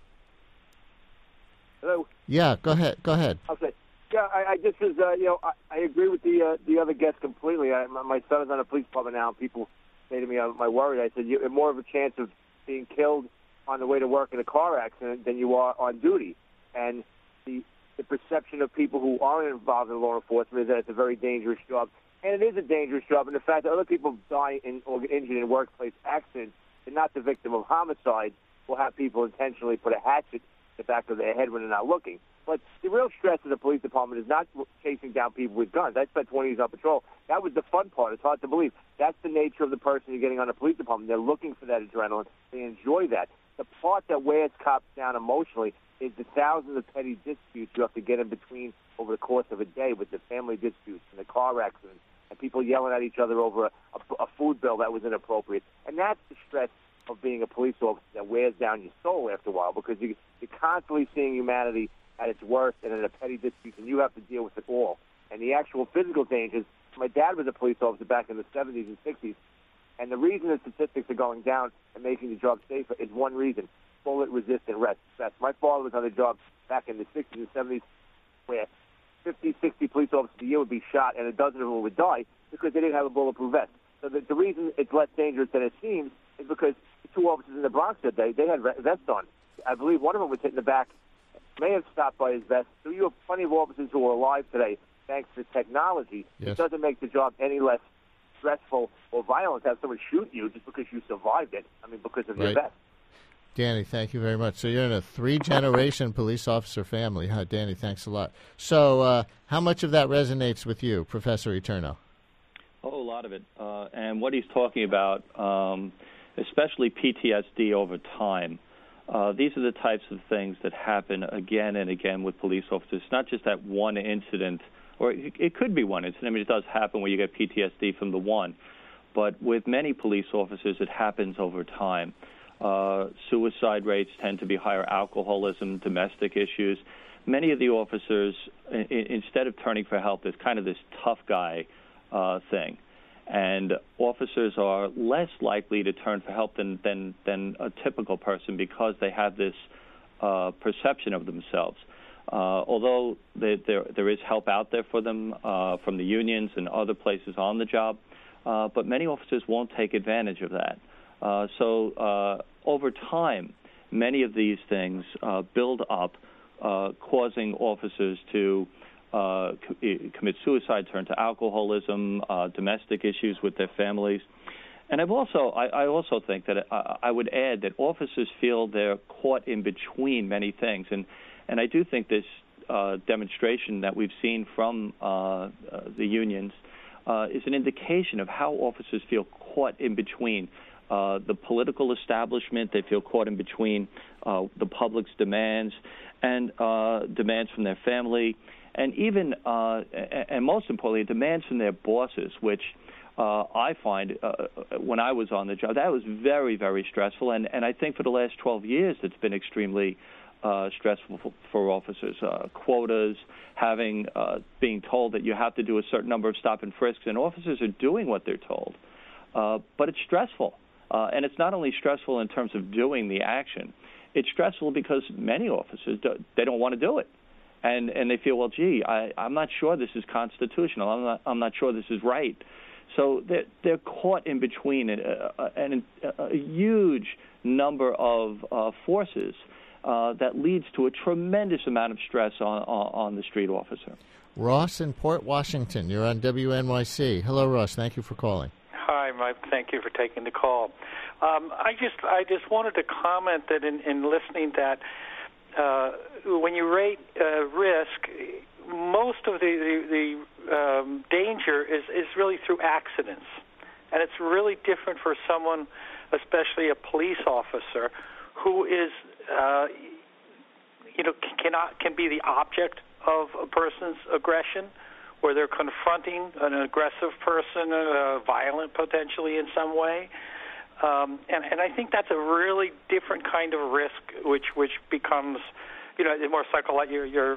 [SPEAKER 9] Hello?
[SPEAKER 4] Yeah, go ahead. Go ahead.
[SPEAKER 9] Okay. Yeah, I, I just was, uh, you know, I, I agree with the uh, the other guest completely. I, my, my son is on a police department now, and people say to me, "Am I worried?" I said, "You're more of a chance of being killed on the way to work in a car accident than you are on duty." And the the perception of people who aren't involved in law enforcement is that it's a very dangerous job, and it is a dangerous job. And the fact that other people die in, or get injured in workplace accidents and not the victim of homicide will have people intentionally put a hatchet in the back of their head when they're not looking. But the real stress of the police department is not chasing down people with guns. I spent twenty years on patrol. That was the fun part. It's hard to believe. That's the nature of the person you're getting on the police department. They're looking for that adrenaline. They enjoy that. The part that wears cops down emotionally is the thousands of petty disputes you have to get in between over the course of a day, with the family disputes and the car accidents and people yelling at each other over a, a, a food bill that was inappropriate. And that's the stress of being a police officer that wears down your soul after a while, because you, you're constantly seeing humanity at its worst and in a petty dispute, and you have to deal with it all. And the actual physical dangers, my dad was a police officer back in the seventies and sixties, and the reason the statistics are going down and making the job safer is one reason: bullet-resistant vests. My father was on the job back in the sixties and seventies where fifty, sixty police officers a year would be shot, and a dozen of them would die because they didn't have a bulletproof vest. So the, the reason it's less dangerous than it seems is because the two officers in the Bronx that day, they had vests on. I believe one of them was hit in the back, may have stopped by his vest. So you have plenty of officers who are alive today thanks to technology. Yes. It doesn't make the job any less stressful or violent to have someone shoot you just because you survived it. I mean, because of
[SPEAKER 4] right.
[SPEAKER 9] your vest.
[SPEAKER 4] Danny, thank you very much. So you're in a three-generation police officer family, huh? Danny, thanks a lot. So uh, how much of that resonates with you, Professor Eterno?
[SPEAKER 20] Oh, a lot of it. Uh, and what he's talking about, um, especially P T S D over time, uh, these are the types of things that happen again and again with police officers. It's not just that one incident, or it, it could be one incident. I mean, it does happen where you get P T S D from the one. But with many police officers, it happens over time. Uh, suicide rates tend to be higher, alcoholism, domestic issues. Many of the officers, I- instead of turning for help, there's kind of this tough guy uh, thing. And officers are less likely to turn for help than, than, than a typical person because they have this uh, perception of themselves. Uh, although they, there, there is help out there for them uh, from the unions and other places on the job, uh, but many officers won't take advantage of that. Uh, so uh, over time, many of these things uh, build up, uh, causing officers to uh, co- commit suicide, turn to alcoholism, uh, domestic issues with their families. And I've also, I, I also think that I, I would add that officers feel they're caught in between many things. And, and I do think this uh, demonstration that we've seen from uh, uh, the unions uh, is an indication of how officers feel caught in between Uh, the political establishment. They feel caught in between uh, the public's demands and uh, demands from their family, and even, uh, and most importantly, demands from their bosses, which uh, I find uh, when I was on the job, that was very, very stressful. And, and I think for the last twelve years, it's been extremely uh, stressful for, for officers. Uh, quotas, having, uh, being told that you have to do a certain number of stop and frisks, and officers are doing what they're told. Uh, but it's stressful. Uh, and it's not only stressful in terms of doing the action. It's stressful because many officers, do, they don't want to do it. And and they feel, well, gee, I, I'm not sure this is constitutional. I'm not, I'm not sure this is right. So they're, they're caught in between a, a, a, a huge number of uh, forces uh, that leads to a tremendous amount of stress on, on, on the street officer.
[SPEAKER 4] Ross in Port Washington, you're on W N Y C. Hello, Ross. Thank you for calling.
[SPEAKER 21] Hi, Mike. Thank you for taking the call. Um, I just I just wanted to comment that in, in listening that uh, when you rate uh, risk, most of the the, the um, danger is, is really through accidents, and it's really different for someone, especially a police officer, who is uh, you know cannot can be the object of a person's aggression, where they're confronting an aggressive person, uh, violent potentially in some way. Um, and, and I think that's a really different kind of risk, which which becomes, you know, more psychological. You're, you're,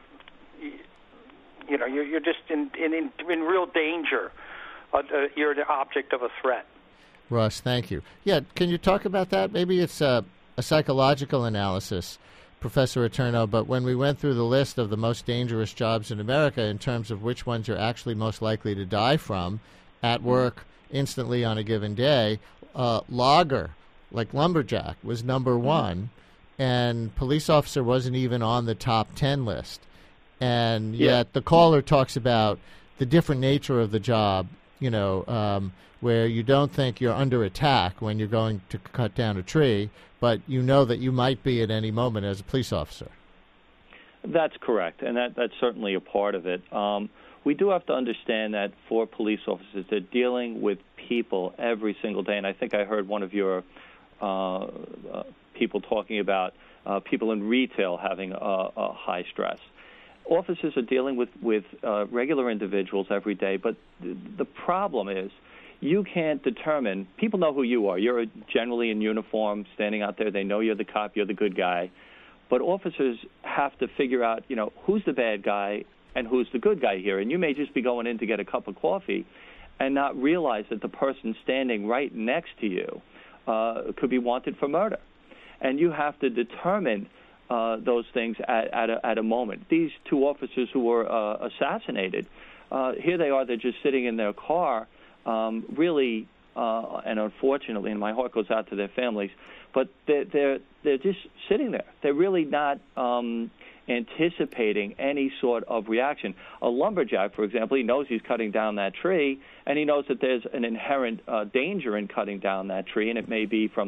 [SPEAKER 21] you know, you're, you're just in in, in real danger. Uh, you're the object of a threat.
[SPEAKER 4] Ross, thank you. Yeah, can you talk about that? Maybe it's a, a psychological analysis, Professor Eterno, but when we went through the list of the most dangerous jobs in America in terms of which ones you're actually most likely to die from at work instantly on a given day, uh, logger, like lumberjack, was number one, and police officer wasn't even on the top ten list. And
[SPEAKER 20] Yeah.
[SPEAKER 4] yet the caller talks about the different nature of the job, you know, um, where you don't think you're under attack when you're going to cut down a tree, but you know that you might be at any moment as a police officer.
[SPEAKER 20] That's correct, and that, that's certainly a part of it. Um, we do have to understand that for police officers, they're dealing with people every single day, and I think I heard one of your uh, uh, people talking about uh, people in retail having a, a high stress. Officers are dealing with, with uh, regular individuals every day, but th- the problem is you can't determine, people know who you are. You're generally in uniform, standing out there. They know you're the cop, you're the good guy. But officers have to figure out, you know, who's the bad guy and who's the good guy here. And you may just be going in to get a cup of coffee and not realize that the person standing right next to you uh, could be wanted for murder. And you have to determine uh, those things at, at, a, at a moment. These two officers who were uh, assassinated, uh, here they are, they're just sitting in their car, um, really, uh, and unfortunately, and my heart goes out to their families, but they're, they're, they're just sitting there. They're really not um, anticipating any sort of reaction. A lumberjack, for example, he knows he's cutting down that tree, and he knows that there's an inherent uh, danger in cutting down that tree, and it may be from,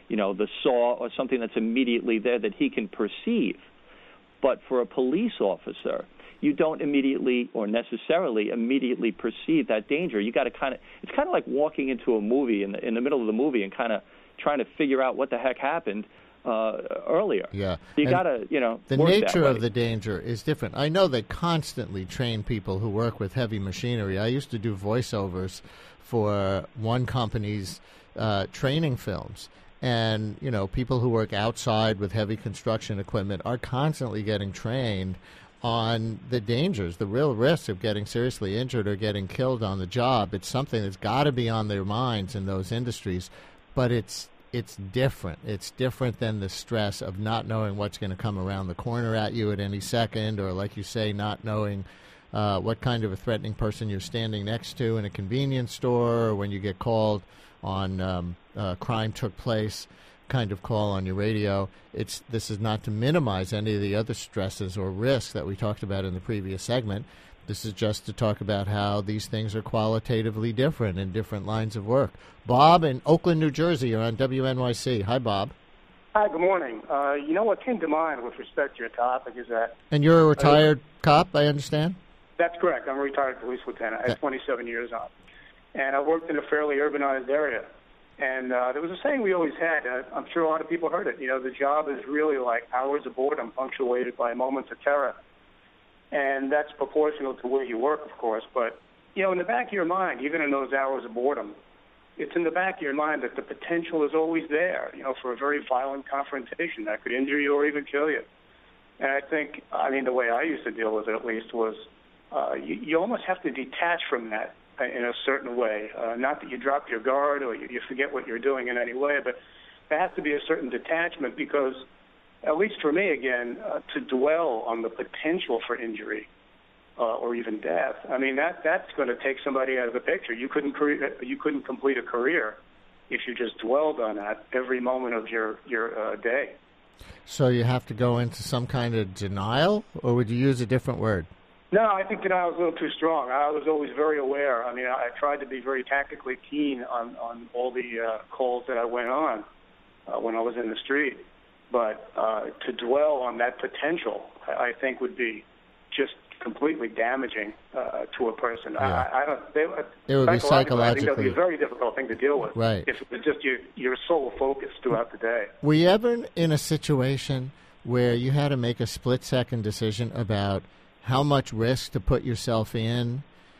[SPEAKER 20] you know, the saw or something that's immediately there that he can perceive. But for a police officer, you don't immediately or necessarily immediately perceive that danger. You got to kind of, it's kind of like walking into a movie in the, in the middle of the movie and kind of trying to figure out what the heck happened uh, earlier.
[SPEAKER 4] Yeah.
[SPEAKER 20] So you got to, you know,
[SPEAKER 4] the
[SPEAKER 20] work
[SPEAKER 4] nature
[SPEAKER 20] that
[SPEAKER 4] of
[SPEAKER 20] way.
[SPEAKER 4] the danger is different. I know they constantly train people who work with heavy machinery. I used to do voiceovers for one company's uh, training films. And, you know, people who work outside with heavy construction equipment are constantly getting trained on the dangers, the real risks of getting seriously injured or getting killed on the job. It's something that's got to be on their minds in those industries, but it's it's different. It's different than the stress of not knowing what's going to come around the corner at you at any second, or, like you say, not knowing uh, what kind of a threatening person you're standing next to in a convenience store, or when you get called on um, uh, crime took place kind of call on your radio. It's this is not to minimize any of the other stresses or risks that we talked about in the previous segment. This is just to talk about how these things are qualitatively different in different lines of work. Bob in Oakland, New Jersey, you're on W N Y C. Hi, Bob.
[SPEAKER 1] Hi, good morning. Uh, you know what came to mind with respect to your topic is that...
[SPEAKER 4] And you're a retired uh, cop, I understand?
[SPEAKER 1] That's correct. I'm a retired police lieutenant. I have twenty-seven years on. And I worked in a fairly urbanized area. And uh, there was a saying we always had. Uh, I'm sure a lot of people heard it. You know, the job is really like hours of boredom punctuated by moments of terror. And that's proportional to where you work, of course. But, you know, in the back of your mind, even in those hours of boredom, it's in the back of your mind that the potential is always there, you know, for a very violent confrontation that could injure you or even kill you. And I think, I mean, the way I used to deal with it, at least, was uh, you, you almost have to detach from that in a certain way. Uh, not that you drop your guard or you, you forget what you're doing in any way, but there has to be a certain detachment because, at least for me, again, uh, to dwell on the potential for injury uh, or even death, I mean, that that's going to take somebody out of the picture. You couldn't cre- you couldn't complete a career if you just dwelled on that every moment of your, your uh, day.
[SPEAKER 4] So you have to go into some kind of denial, or would you use a different word?
[SPEAKER 1] No, I think denial was a little too strong. I was always very aware. I mean, I tried to be very tactically keen on, on all the uh, calls that I went on uh, when I was in the street. But uh, to dwell on that potential, I think, would be just completely damaging uh, to a person.
[SPEAKER 4] Yeah.
[SPEAKER 1] I, I don't. They,
[SPEAKER 4] it would be psychologically.
[SPEAKER 1] I think that would be a very difficult thing to deal with.
[SPEAKER 4] Right.
[SPEAKER 1] If it was just your your sole focus throughout the day.
[SPEAKER 4] Were you ever in a situation where you had to make a split-second decision about how much risk to put yourself in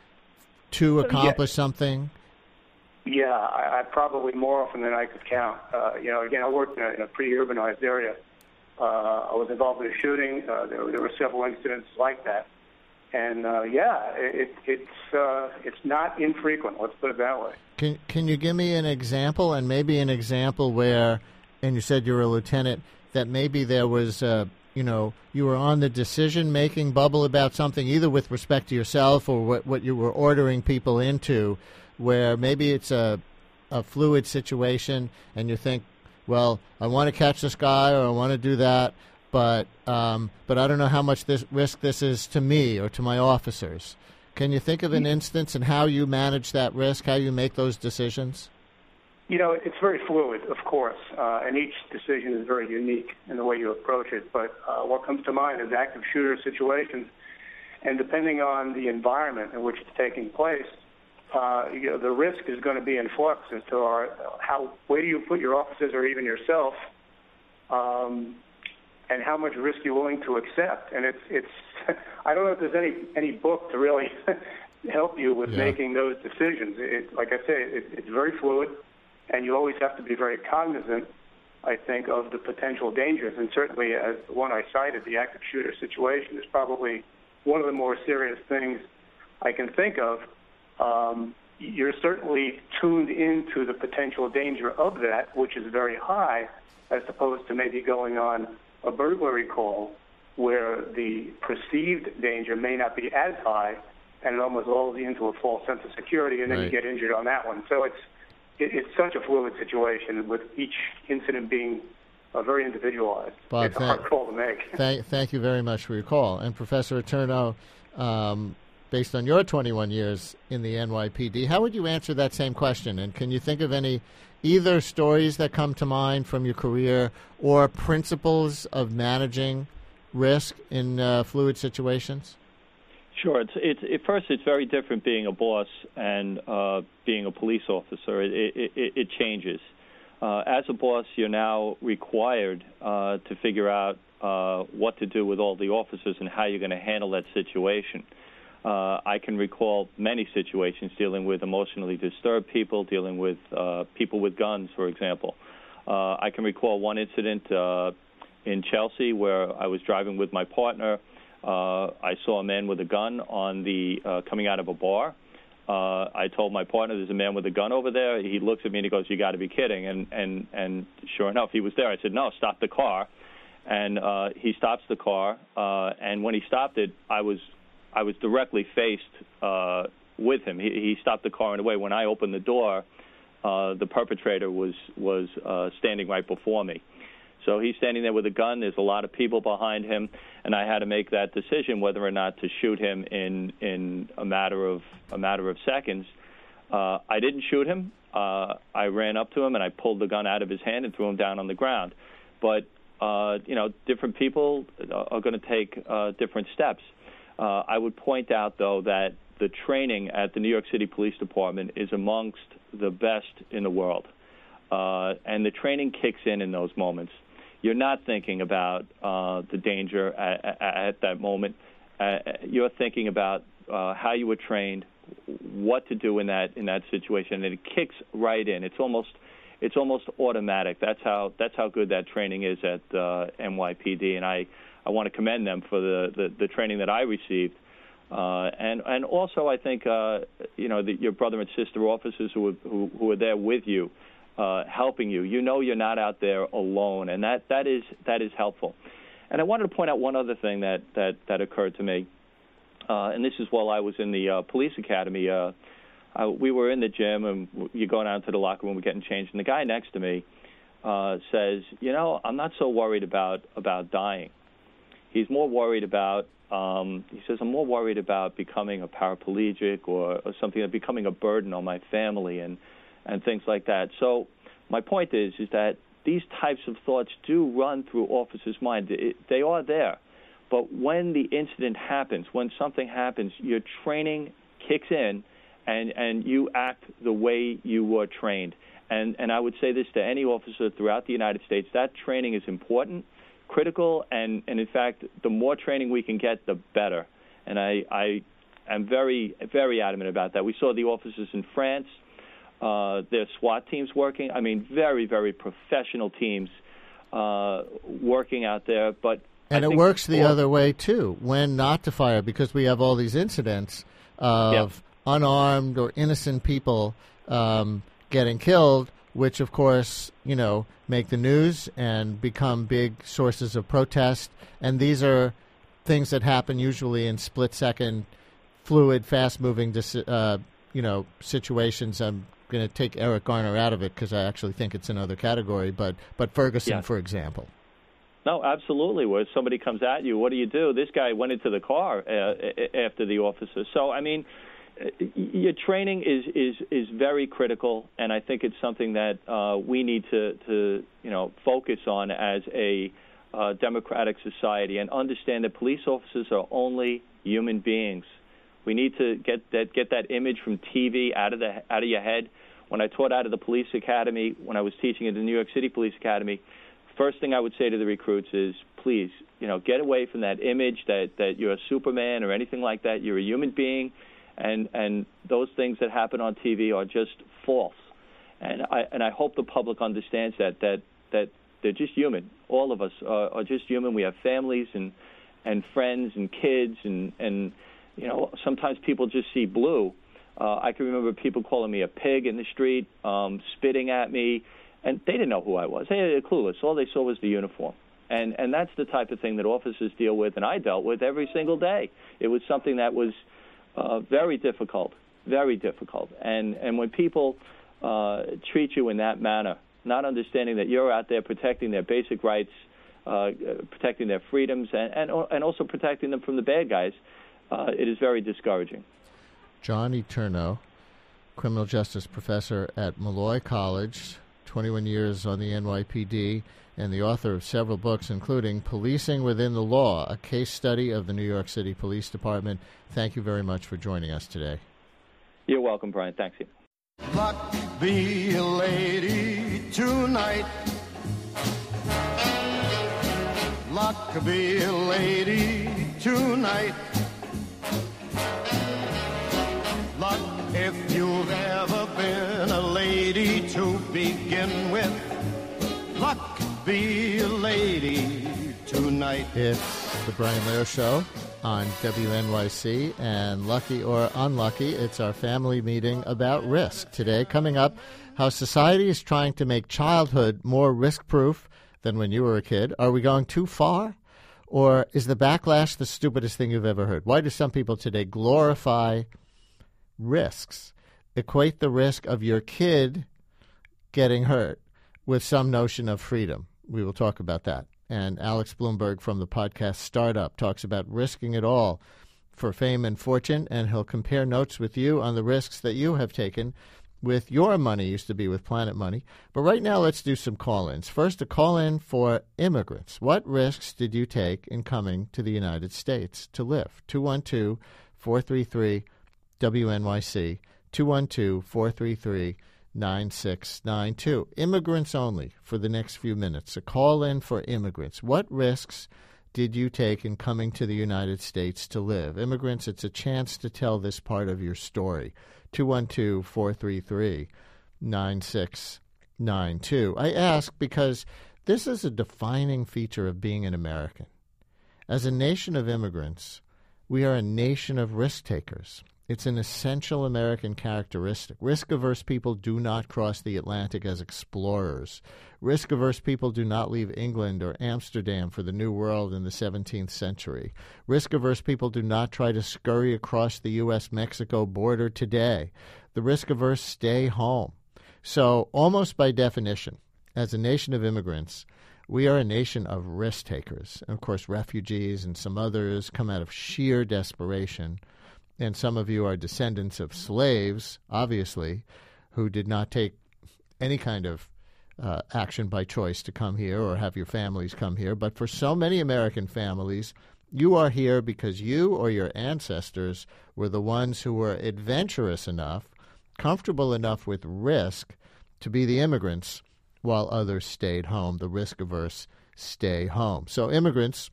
[SPEAKER 4] to accomplish
[SPEAKER 1] yeah.
[SPEAKER 4] something?
[SPEAKER 1] Yeah, I, I probably more often than I could count. Uh, you know, again, I worked in a, in a pretty urbanized area. Uh, I was involved in a shooting. Uh, there, there were several incidents like that. And, uh, yeah, it, it's uh, it's not infrequent, let's put it that way.
[SPEAKER 4] Can, can you give me an example, and maybe an example where, and you said you were a lieutenant, that maybe there was uh, you know, you were on the decision-making bubble about something, either with respect to yourself or what, what you were ordering people into, where maybe it's a, a fluid situation and you think, well, I want to catch this guy or I want to do that, but um, but I don't know how much this risk this is to me or to my officers. Can you think of an instance and how you manage that risk, how you make those decisions?
[SPEAKER 1] You know, it's very fluid, of course, uh, and each decision is very unique in the way you approach it. But uh, what comes to mind is active shooter situations, and depending on the environment in which it's taking place, uh, you know, the risk is going to be in flux as to our, how where do you put your officers or even yourself, um, and how much risk you're willing to accept. And it's it's I don't know if there's any any book to really help you with
[SPEAKER 4] yeah.
[SPEAKER 1] making those decisions. It, like I say, it, it's very fluid. And you always have to be very cognizant, I think, of the potential dangers. And certainly, as the one I cited, the active shooter situation is probably one of the more serious things I can think of. Um, you're certainly tuned into the potential danger of that, which is very high, as opposed to maybe going on a burglary call where the perceived danger may not be as high, and it almost lulls you into a false sense of security, and then
[SPEAKER 4] right.
[SPEAKER 1] you get injured on that one. So it's It's such a fluid situation, with each incident being uh, very individualized.
[SPEAKER 4] Bob,
[SPEAKER 1] it's a hard call to make.
[SPEAKER 4] Thank, thank you very much for your call. And Professor Eterno, um, based on your twenty-one years in the N Y P D, how would you answer that same question? And can you think of any either stories that come to mind from your career or principles of managing risk in uh, fluid situations?
[SPEAKER 20] Sure. It's, it's it, first, it's very different being a boss and uh, being a police officer. It, it, it, it changes. Uh, as a boss, you're now required uh, to figure out uh, what to do with all the officers and how you're going to handle that situation. Uh, I can recall many situations dealing with emotionally disturbed people, dealing with uh, people with guns, for example. Uh, I can recall one incident uh, in Chelsea where I was driving with my partner. Uh, I saw a man with a gun on the uh, coming out of a bar. Uh, I told my partner, "There's a man with a gun over there." He looks at me and he goes, "You got to be kidding!" And and and sure enough, he was there. I said, "No, stop the car." And uh, he stops the car. Uh, and when he stopped it, I was I was directly faced uh, with him. He, he stopped the car in a way. When I opened the door, uh, the perpetrator was was uh, standing right before me. So he's standing there with a gun. There's a lot of people behind him, and I had to make that decision whether or not to shoot him in in a matter of a matter of seconds. Uh, I didn't shoot him. Uh, I ran up to him and I pulled the gun out of his hand and threw him down on the ground. But uh, you know, different people are going to take uh, different steps. Uh, I would point out, though, that the training at the New York City Police Department is amongst the best in the world, uh, and the training kicks in in those moments. You're not thinking about uh, the danger at, at, at that moment. Uh, you're thinking about uh, how you were trained, what to do in that in that situation, and it kicks right in. It's almost it's almost automatic. That's how that's how good that training is at uh, N Y P D, and I, I want to commend them for the, the, the training that I received. Uh, and and also I think uh, you know the, your brother and sister officers who were, who who are there with you. Uh, helping you. You know you're not out there alone, and that, that is that is helpful. And I wanted to point out one other thing that, that, that occurred to me, uh, and this is while I was in the uh, police academy. Uh, I, we were in the gym, and you go down to the locker room, we're getting changed, and the guy next to me uh, says, you know, I'm not so worried about, about dying. He's more worried about, um, he says, I'm more worried about becoming a paraplegic or, or something, or becoming a burden on my family, and and things like that. So my point is is that these types of thoughts do run through officers' minds. It, they are there. But when the incident happens, when something happens, your training kicks in, and, and you act the way you were trained. And, and I would say this to any officer throughout the United States, that training is important, critical, and, and in fact, the more training we can get, the better. And I, I am very, very adamant about that. We saw the officers in France. Uh, their SWAT teams working. I mean, very, very professional teams uh, working out there. But
[SPEAKER 4] and
[SPEAKER 20] I
[SPEAKER 4] it
[SPEAKER 20] think
[SPEAKER 4] works the
[SPEAKER 20] or,
[SPEAKER 4] other way, too, when not to fire, because we have all these incidents of
[SPEAKER 20] yep.
[SPEAKER 4] unarmed or innocent people um, getting killed, which, of course, you know, make the news and become big sources of protest. And these are things that happen usually in split-second, fluid, fast-moving, uh, you know, situations. I'm going to take Eric Garner out of it because I actually think it's another category, but but Ferguson,
[SPEAKER 20] yeah.
[SPEAKER 4] for example.
[SPEAKER 20] No, absolutely. Where somebody comes at you, what do you do? This guy went into the car uh, after the officer. So, I mean, your training is, is, is very critical, and I think it's something that uh, we need to, to, you know, focus on as a uh, democratic society and understand that police officers are only human beings. We need to get that get that image from T V out of the out of your head. When I taught out of the police academy, when I was teaching at the New York City Police Academy, first thing I would say to the recruits is, please, you know, get away from that image that, that you're a Superman or anything like that. You're a human being, and and those things that happen on T V are just false. And I and I hope the public understands that that that they're just human. All of us are, are just human. We have families and and friends and kids and and. You know, sometimes people just see blue. Uh, I can remember people calling me a pig in the street, um, spitting at me, and they didn't know who I was. They were clueless. All they saw was the uniform. And and that's the type of thing that officers deal with, and I dealt with every single day. It was something that was uh, very difficult, very difficult. And, and when people uh, treat you in that manner, not understanding that you're out there protecting their basic rights, uh, protecting their freedoms, and, and, and also protecting them from the bad guys, Uh, it is very discouraging.
[SPEAKER 4] John Eterno, criminal justice professor at Molloy College, twenty-one years on the N Y P D, and the author of several books, including Policing Within the Law, a case study of the New York City Police Department. Thank you very much for joining us today.
[SPEAKER 20] You're welcome, Brian. Thanks. You.
[SPEAKER 2] Luck be a lady tonight. Luck be a lady tonight. Luck if you've ever been a lady to begin with. Luck be a lady tonight.
[SPEAKER 4] It's the Brian Lehrer Show on W N Y C, and lucky or unlucky, it's our family meeting about risk. Today, coming up, how society is trying to make childhood more risk-proof than when you were a kid. Are we going too far? Or is the backlash the stupidest thing you've ever heard? Why do some people today glorify risks, equate the risk of your kid getting hurt with some notion of freedom? We will talk about that. And Alex Blumberg from the podcast Startup talks about risking it all for fame and fortune, and he'll compare notes with you on the risks that you have taken with your money. Used to be with Planet Money. But right now, let's do some call-ins. First, a call-in for immigrants. What risks did you take in coming to the United States to live? two one two, four three three, W N Y C, two one two, four three three, nine six nine two. Immigrants only for the next few minutes. A call-in for immigrants. What risks did you take in coming to the United States to live? Immigrants, it's a chance to tell this part of your story. two one two, four three three, nine six nine two. I ask because this is a defining feature of being an American. As a nation of immigrants, we are a nation of risk takers. It's an essential American characteristic. Risk-averse people do not cross the Atlantic as explorers. Risk-averse people do not leave England or Amsterdam for the New World in the seventeenth century. Risk-averse people do not try to scurry across the U S Mexico border today. The risk-averse stay home. So, almost by definition, as a nation of immigrants, we are a nation of risk-takers. And of course, refugees and some others come out of sheer desperation. And some of you are descendants of slaves, obviously, who did not take any kind of uh, action by choice to come here or have your families come here. But for so many American families, you are here because you or your ancestors were the ones who were adventurous enough, comfortable enough with risk to be the immigrants while others stayed home. The risk-averse stay home. So immigrants,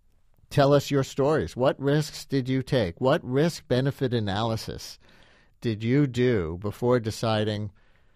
[SPEAKER 4] tell us your stories. What risks did you take? What risk-benefit analysis did you do before deciding,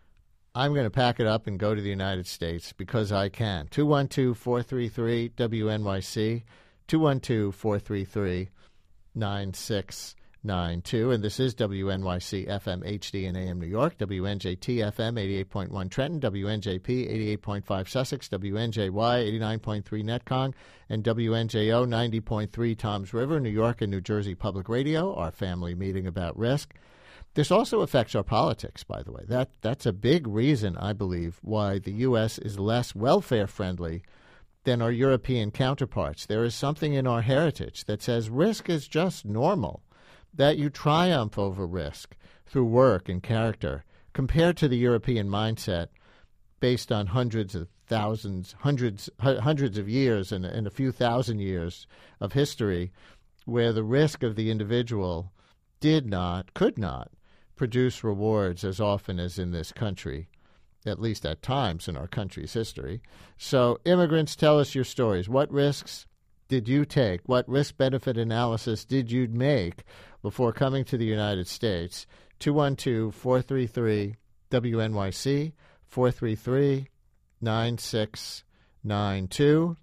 [SPEAKER 4] I'm going to pack it up and go to the United States because I can? two one two, four three three, W N Y C, two one two, four three three, nine six nine two. And this is W N Y C F M H D in A M New York, W N J T F M eighty-eight point one Trenton, W N J P eighty-eight point five Sussex, W N J Y eighty-nine point three Netcong, and W N J O ninety point three Toms River, New York and New Jersey Public Radio, our family meeting about risk. This also affects our politics, by the way. That That's a big reason, I believe, why the U S is less welfare-friendly than our European counterparts. There is something in our heritage that says risk is just normal, that you triumph over risk through work and character, compared to the European mindset based on hundreds of thousands, hundreds hundreds of years and, and a few thousand years of history, where the risk of the individual did not, could not, produce rewards as often as in this country, at least at times in our country's history. So immigrants, tell us your stories. What risks did you take? What risk-benefit analysis did you make before coming to the United States? two one two, four three three, W N Y C, four three three, nine six nine two.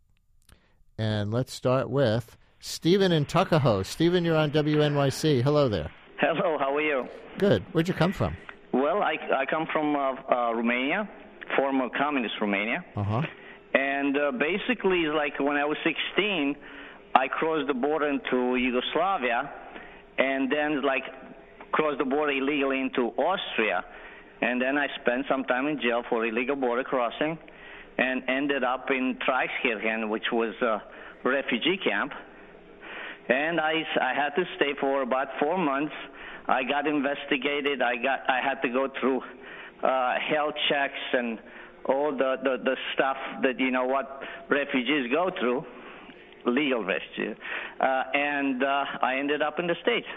[SPEAKER 4] And let's start with Stephen in Tuckahoe. Stephen, you're on W N Y C. Hello there.
[SPEAKER 22] Hello, how are you?
[SPEAKER 4] Good. Where'd you come from?
[SPEAKER 22] Well, I, I come from uh, uh, Romania, former communist Romania.
[SPEAKER 4] Uh-huh.
[SPEAKER 22] And uh, basically, like when I was sixteen, I crossed the border into Yugoslavia, and then like crossed the border illegally into Austria, and then I spent some time in jail for illegal border crossing, and ended up in Traiskirchen, which was a refugee camp. And I, I had to stay for about four months. I got investigated. I got I had to go through uh, health checks and all the, the, the stuff that, you know, what refugees go through, legal refugees, uh, and uh, I ended up in the States.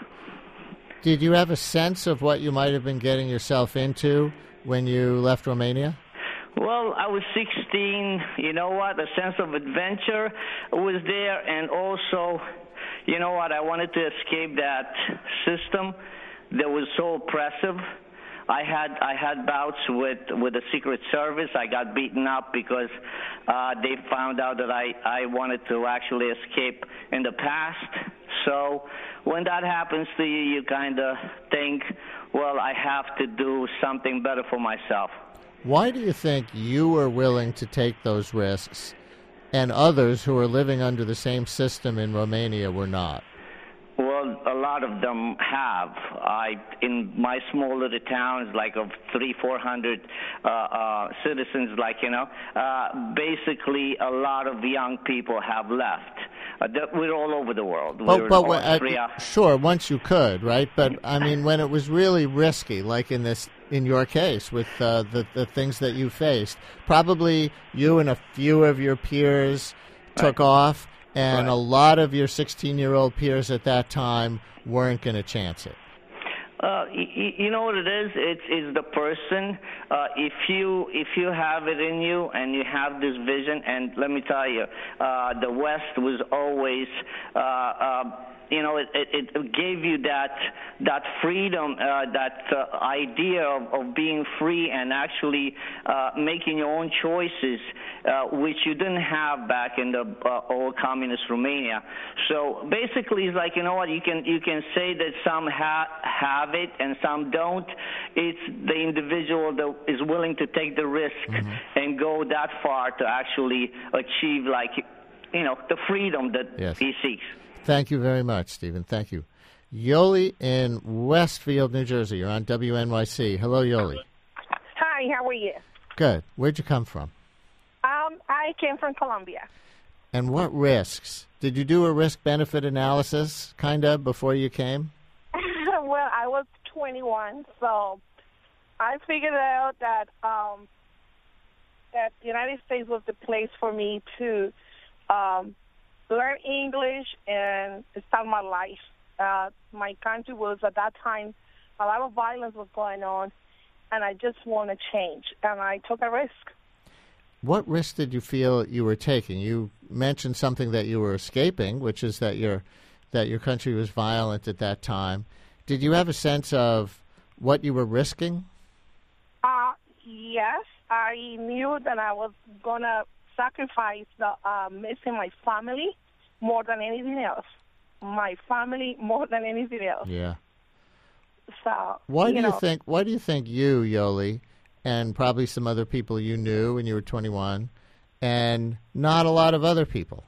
[SPEAKER 4] Did you have a sense of what you might have been getting yourself into when you left Romania?
[SPEAKER 22] Well, I was sixteen. You know what? A sense of adventure was there, and also, you know what? I wanted to escape that system that was so oppressive. I had I had bouts with, with the Secret Service. I got beaten up because uh, they found out that I, I wanted to actually escape in the past. So when that happens to you, you kind of think, well, I have to do something better for myself.
[SPEAKER 4] Why do you think you were willing to take those risks and others who are living under the same system in Romania were not?
[SPEAKER 22] Well, a lot of them have. I, in my small little towns, like of three, four hundred uh, uh, citizens, like you know, uh, basically a lot of young people have left. Uh, we're all over the world.
[SPEAKER 4] But,
[SPEAKER 22] we're
[SPEAKER 4] but
[SPEAKER 22] in Austria.
[SPEAKER 4] Uh, sure, once you could, right? But I mean, when it was really risky, like in this, in your case, with uh, the the things that you faced, probably you and a few of your peers took
[SPEAKER 22] Right.
[SPEAKER 4] off. And
[SPEAKER 22] Right.
[SPEAKER 4] a lot of your sixteen-year-old peers at that time weren't going to chance it.
[SPEAKER 22] Uh, you, you know what it is? It's, it's the person. Uh, if you if you have it in you and you have this vision, and let me tell you, uh, the West was always. Uh, uh, You know, it, it, it gave you that that freedom, uh, that uh, idea of, of being free and actually uh, making your own choices, uh, which you didn't have back in the uh, old communist Romania. So basically, it's like, you know what, you can you can say that some ha- have it and some don't. It's the individual that is willing to take the risk mm-hmm. and go that far to actually achieve, like, you know, the freedom that
[SPEAKER 4] yes.
[SPEAKER 22] he seeks.
[SPEAKER 4] Thank you very much, Stephen. Thank you. Yoli in Westfield, New Jersey. You're on W N Y C. Hello, Yoli.
[SPEAKER 3] Hi, how are you?
[SPEAKER 4] Good. Where'd you come from?
[SPEAKER 3] Um, I came from Colombia.
[SPEAKER 4] And what risks? Did you do a risk-benefit analysis, kind of, before you came?
[SPEAKER 3] Well, I was twenty-one, so I figured out that um, that the United States was the place for me to um, learn English and start my life. Uh, my country was, at that time, a lot of violence was going on, and I just want to change, and I took a risk.
[SPEAKER 4] What risk did you feel you were taking? You mentioned something that you were escaping, which is that your that your country was violent at that time. Did you have a sense of what you were risking?
[SPEAKER 3] Uh, yes, I knew that I was going to sacrifice the uh, missing my family more than anything else. My family more than anything else.
[SPEAKER 4] Yeah.
[SPEAKER 3] So
[SPEAKER 4] why
[SPEAKER 3] you
[SPEAKER 4] do
[SPEAKER 3] know,
[SPEAKER 4] you think? Why do you think you, Yoli, and probably some other people you knew when you were twenty-one, and not a lot of other people?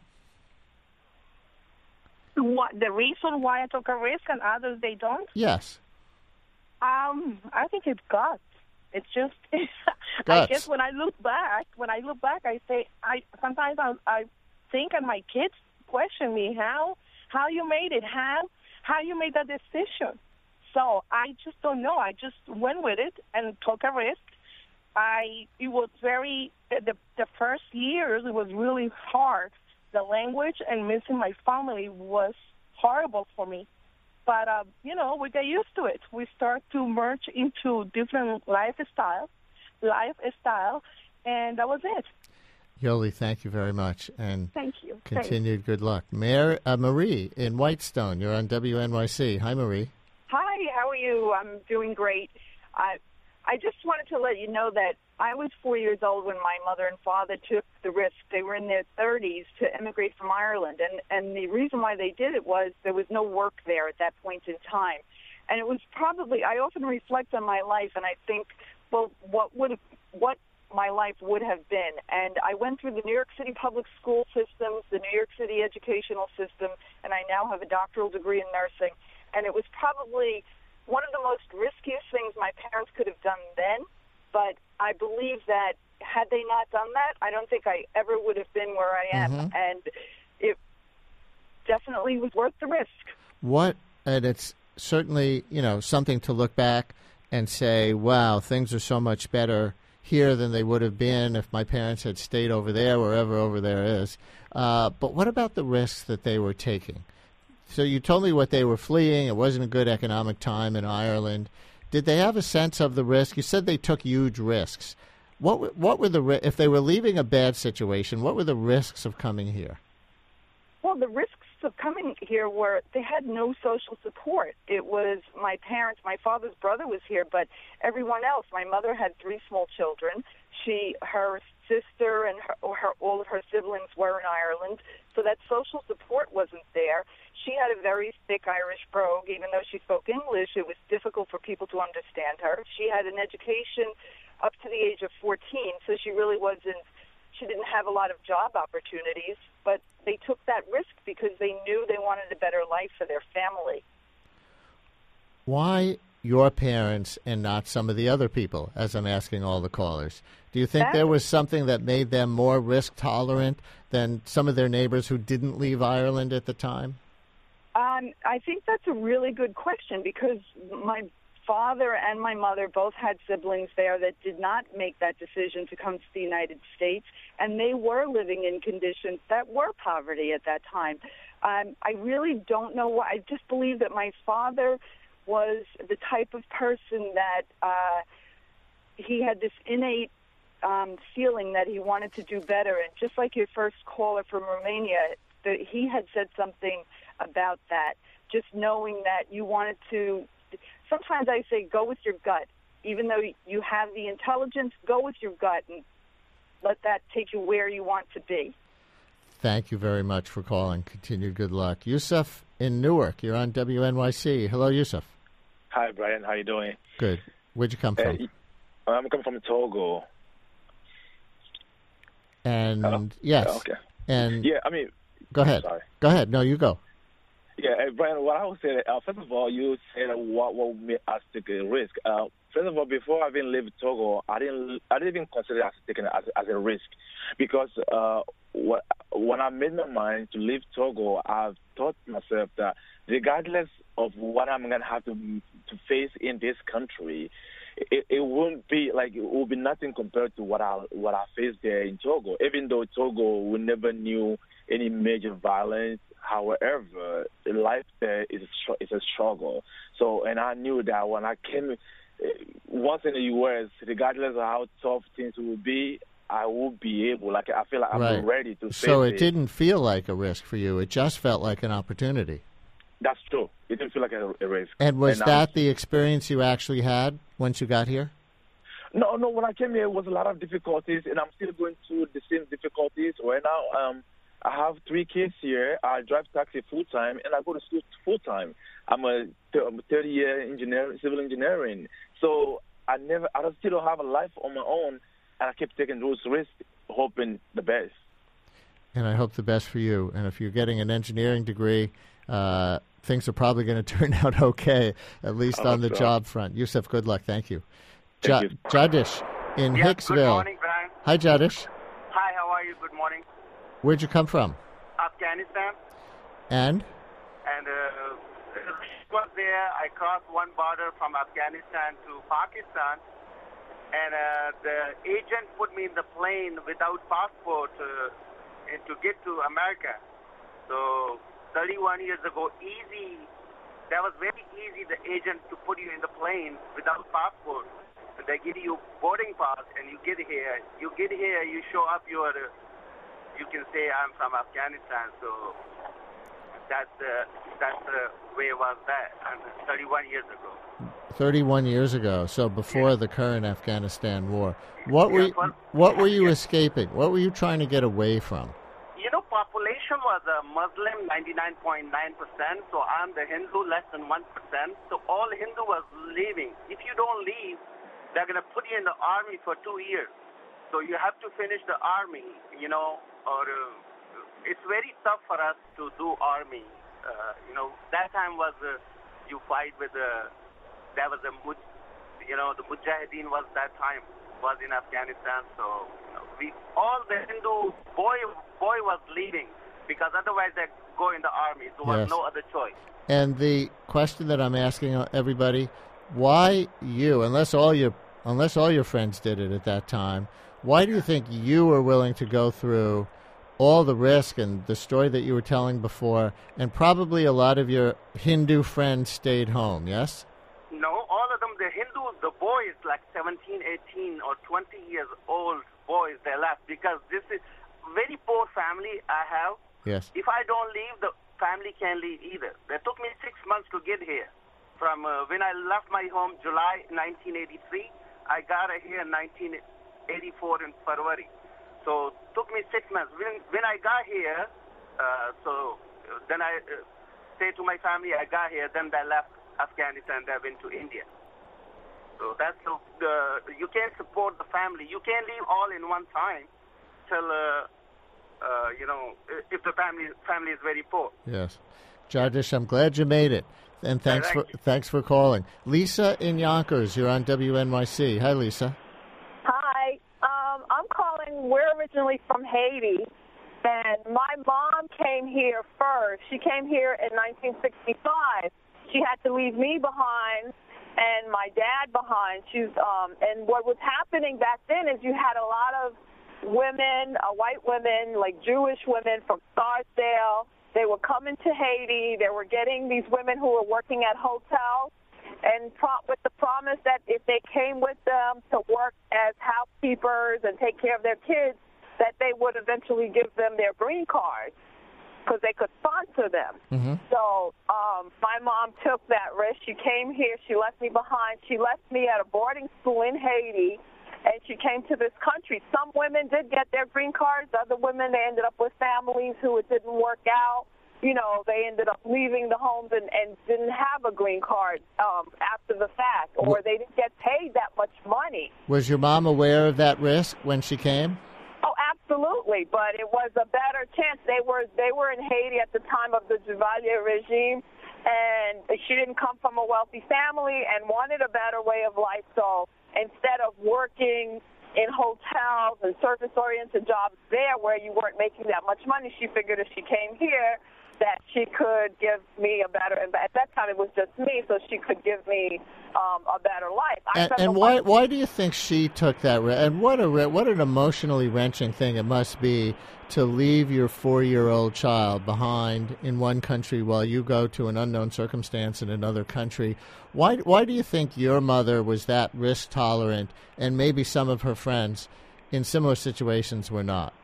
[SPEAKER 3] What the reason why I took a risk and others they don't?
[SPEAKER 4] Yes.
[SPEAKER 3] Um, I think it's guts. It's just, I
[SPEAKER 4] Guts.
[SPEAKER 3] guess when I look back, when I look back, I say, I sometimes I, I think, and my kids question me, how, how you made it, how, how you made that decision. So I just don't know. I just went with it and took a risk. I, it was very, the the first years, it was really hard. The language and missing my family was horrible for me. But, uh, you know, we get used to it. We start to merge into different lifestyles, lifestyle, and that was it.
[SPEAKER 4] Yoli, thank you very much. And
[SPEAKER 3] thank you.
[SPEAKER 4] Continued good luck. Mayor, uh, Marie in Whitestone, you're on W N Y C. Hi, Marie.
[SPEAKER 6] Hi, how are you? I'm doing great. I I just wanted to let you know that I was four years old when my mother and father took the risk. They were in their thirties to immigrate from Ireland, and and the reason why they did it was there was no work there at that point in time, and it was probably, I often reflect on my life and I think, well, what would what my life would have been. And I went through the New York City public school systems, the New York City educational system, and I now have a doctoral degree in nursing. And it was probably one of the most riskiest things my parents could have done then. But I believe that had they not done that, I don't think I ever would have been where I am.
[SPEAKER 4] Mm-hmm.
[SPEAKER 6] And it definitely was worth the risk.
[SPEAKER 4] What, and it's certainly, you know, something to look back and say, wow, things are so much better here than they would have been if my parents had stayed over there, wherever over there is. Uh, but what about the risks that they were taking? So you told me what they were fleeing. It wasn't a good economic time in Ireland. Did they have a sense of the risk? You said they took huge risks. What what were the if they were leaving a bad situation? What were the risks of coming here?
[SPEAKER 6] Well, the risks of coming here were they had no social support. It was my parents. My father's brother was here, but everyone else. My mother had three small children. She, her sister, and her, or her, all of her siblings were in Ireland, so that social support wasn't there. She had a very thick Irish brogue. Even though she spoke English, it was difficult for people to understand her. She had an education up to the age of fourteen, so she really wasn't, she didn't have a lot of job opportunities, but they took that risk because they knew they wanted a better life for their family.
[SPEAKER 4] Why your parents and not some of the other people, as I'm asking all the callers? Do you think that, there was something that made them more risk tolerant than some of their neighbors who didn't leave Ireland at the time?
[SPEAKER 6] Um, I think that's a really good question because my father and my mother both had siblings there that did not make that decision to come to the United States, and they were living in conditions that were poverty at that time. Um, I really don't know why. I just believe that my father was the type of person that uh, he had this innate um, feeling that he wanted to do better. And just like your first caller from Romania, the, he had said something about that, just knowing that you wanted to. Sometimes I say go with your gut. Even though you have the intelligence, go with your gut and let that take you where you want to be.
[SPEAKER 4] Thank you very much for calling. Continued good luck. Yusuf in Newark, you're on W N Y C. Hello, Yusuf.
[SPEAKER 7] Hi, Brian. How you doing?
[SPEAKER 4] Good. Where'd you come from?
[SPEAKER 7] Uh, I'm coming from Togo.
[SPEAKER 4] And,
[SPEAKER 7] Hello?
[SPEAKER 4] yes.
[SPEAKER 7] Oh, okay.
[SPEAKER 4] And
[SPEAKER 7] yeah, I mean...
[SPEAKER 4] Go ahead.
[SPEAKER 7] Sorry.
[SPEAKER 4] Go ahead. No, you go.
[SPEAKER 7] Yeah, uh, Brian, what I would say, uh, first of all, you said what, what made us take a risk. Uh, first of all, before I even lived in Togo, I didn't I didn't even consider it as taking as, as a risk because uh, what, when I made my mind to leave Togo, I've thought to myself that regardless of what I'm going to have to to face in this country, it, it won't be like it will be nothing compared to what I what I faced there in Togo. Even though Togo, we never knew any major violence. However, life there is a, is a struggle. So, and I knew that when I came once in the U S, regardless of how tough things will be, I will be able. Like I feel like I'm
[SPEAKER 4] right.
[SPEAKER 7] ready to.
[SPEAKER 4] So
[SPEAKER 7] face
[SPEAKER 4] it didn't feel like a risk for you. It just felt like an opportunity.
[SPEAKER 7] That's true. It didn't feel like a, a risk.
[SPEAKER 4] And was
[SPEAKER 7] and
[SPEAKER 4] that
[SPEAKER 7] I'm,
[SPEAKER 4] the experience you actually had once you got here?
[SPEAKER 7] No, no. When I came here, it was a lot of difficulties, and I'm still going through the same difficulties right now. Um, I have three kids here. I drive taxi full time, and I go to school full time. I'm a third year engineer, civil engineering. So I never, I still don't have a life on my own, and I keep taking those risks, hoping the best.
[SPEAKER 4] And I hope the best for you. And if you're getting an engineering degree, uh, things are probably going to turn out okay, at least on the so. job front. Yusuf, good luck. Thank you.
[SPEAKER 7] Thank
[SPEAKER 4] J- you. Jadish in
[SPEAKER 8] yes,
[SPEAKER 4] Hicksville.
[SPEAKER 8] Good morning, Brian.
[SPEAKER 4] Hi, Jadish.
[SPEAKER 8] Hi, how are you? Good morning.
[SPEAKER 4] Where'd you come from?
[SPEAKER 8] Afghanistan.
[SPEAKER 4] And?
[SPEAKER 8] And uh, was there. I crossed one border from Afghanistan to Pakistan, and uh, the agent put me in the plane without passport uh, and to get to America. So thirty-one years ago, easy. That was very easy. The agent to put you in the plane without passport. So they give you boarding pass, and you get here. You get here. You show up your. Uh, You can say I'm from Afghanistan, so that's the that's the way it was that, and thirty-one years ago.
[SPEAKER 4] Thirty-one years ago, so before yeah. the current Afghanistan war. What yeah, were you, for, what were you yeah. escaping? What were you trying to get away from?
[SPEAKER 8] You know, population was a Muslim, ninety-nine point nine percent. So I'm the Hindu, less than one percent. So all Hindu was leaving. If you don't leave, they're gonna put you in the army for two years. So you have to finish the army, you know, or uh, it's very tough for us to do army. Uh, you know, that time was uh, you fight with the, uh, that was a, you know, the Mujahideen was that time, was in Afghanistan. So you know, we, all the Hindu boy, boy was leaving because otherwise they go in the army. There was yes. no other choice.
[SPEAKER 4] And the question that I'm asking everybody, why you, unless all your unless all your friends did it at that time, why do you think you were willing to go through all the risk and the story that you were telling before, and probably a lot of your Hindu friends stayed home, yes?
[SPEAKER 8] No, all of them, the Hindus, the boys, like seventeen, eighteen, or twenty years old boys, they left because this is very poor family I have.
[SPEAKER 4] Yes.
[SPEAKER 8] If I don't leave, the family can't leave either. It took me six months to get here. From uh, when I left my home, July nineteen eighty-three, I got here in nineteen eighty-four in February. So it took me six months. When, when I got here, uh, so then I uh, said to my family, I got here, then they left Afghanistan, they went to India. So that's the, the you can't support the family. You can't leave all in one time till, uh, uh, you know, if the family family is very poor.
[SPEAKER 4] Yes. Jagdish, I'm glad you made it. And thanks
[SPEAKER 8] Thank
[SPEAKER 4] for thanks for calling. Lisa in Yonkers, you're on W N Y C. Hi, Lisa.
[SPEAKER 3] Hi. Um, I'm calling. We're originally from Haiti, and my mom came here first. She came here in nineteen sixty-five. She had to leave me behind and my dad behind. She's um, and what was happening back then is you had a lot of women, uh, white women, like Jewish women from Scarsdale. They were coming to Haiti. They were getting these women who were working at hotels, and pro- with the promise that if they came with them to work as housekeepers and take care of their kids, that they would eventually give them their green cards because they could sponsor them.
[SPEAKER 4] Mm-hmm.
[SPEAKER 3] So um, my mom took that risk. She came here. She left me behind. She left me at a boarding school in Haiti, and she came to this country. Some women did get their green cards. Other women, they ended up with families who it didn't work out. You know, they ended up leaving the homes and, and didn't have a green card um, after the fact, or they didn't get paid that much money.
[SPEAKER 4] Was your mom aware of that risk when she came?
[SPEAKER 3] Oh, absolutely, but it was a better chance. They were they were in Haiti at the time of the Duvalier regime, and she didn't come from a wealthy family and wanted a better way of life. So instead of working in hotels and service-oriented jobs there where you weren't making that much money, she figured if she came here that she could give me a better, and at that time it was just me, so she could give me um, a better life. I
[SPEAKER 4] And, and why why do you think she took that risk? And what a what an emotionally wrenching thing it must be to leave your four-year-old child behind in one country while you go to an unknown circumstance in another country. Why why do you think your mother was that risk tolerant, and maybe some of her friends in similar situations were not?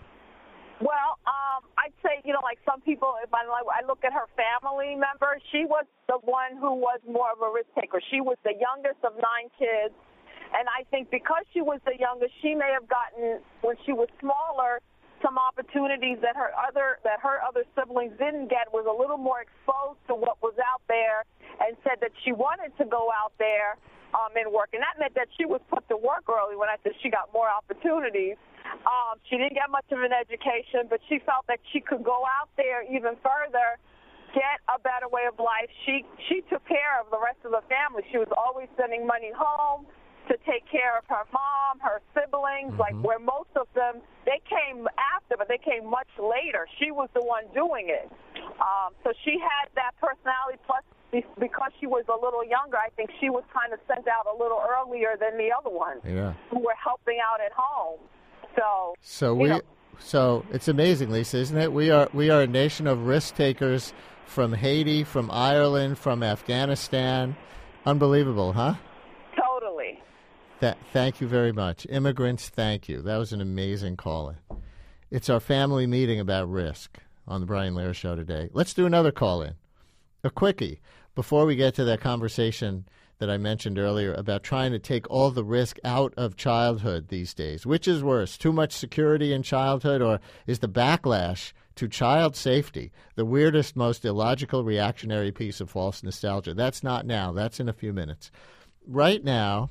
[SPEAKER 3] Well, um, I'd say, you know, like some people, if I, I look at her family members, she was the one who was more of a risk taker. She was the youngest of nine kids, and I think because she was the youngest, she may have gotten, when she was smaller, some opportunities that her other that her other siblings didn't get, was a little more exposed to what was out there, and said that she wanted to go out there um, and work. And that meant that she was put to work early. When I said she got more opportunities, um, she didn't get much of an education, but she felt that she could go out there even further, get a better way of life. She she took care of the rest of the family. She was always sending money home to take care of her mom, her siblings, mm-hmm. like where most of them, they came after, but they came much later. She was the one doing it. Um, so she had that personality, plus because she was a little younger, I think she was kind of sent out a little earlier than the other ones
[SPEAKER 4] yeah.
[SPEAKER 3] who were helping out at home. So,
[SPEAKER 4] so we,
[SPEAKER 3] know.
[SPEAKER 4] so it's amazing, Lisa, isn't it? We are we are a nation of risk takers from Haiti, from Ireland, from Afghanistan. Unbelievable, huh?
[SPEAKER 3] Totally.
[SPEAKER 4] Th- thank you very much. Immigrants, thank you. That was an amazing call-in. It's our family meeting about risk on the Brian Lehrer Show today. Let's do another call-in, a quickie, before we get to that conversation that I mentioned earlier about trying to take all the risk out of childhood these days. Which is worse, too much security in childhood, or is the backlash to child safety the weirdest, most illogical, reactionary piece of false nostalgia? That's not now. That's in a few minutes. Right now,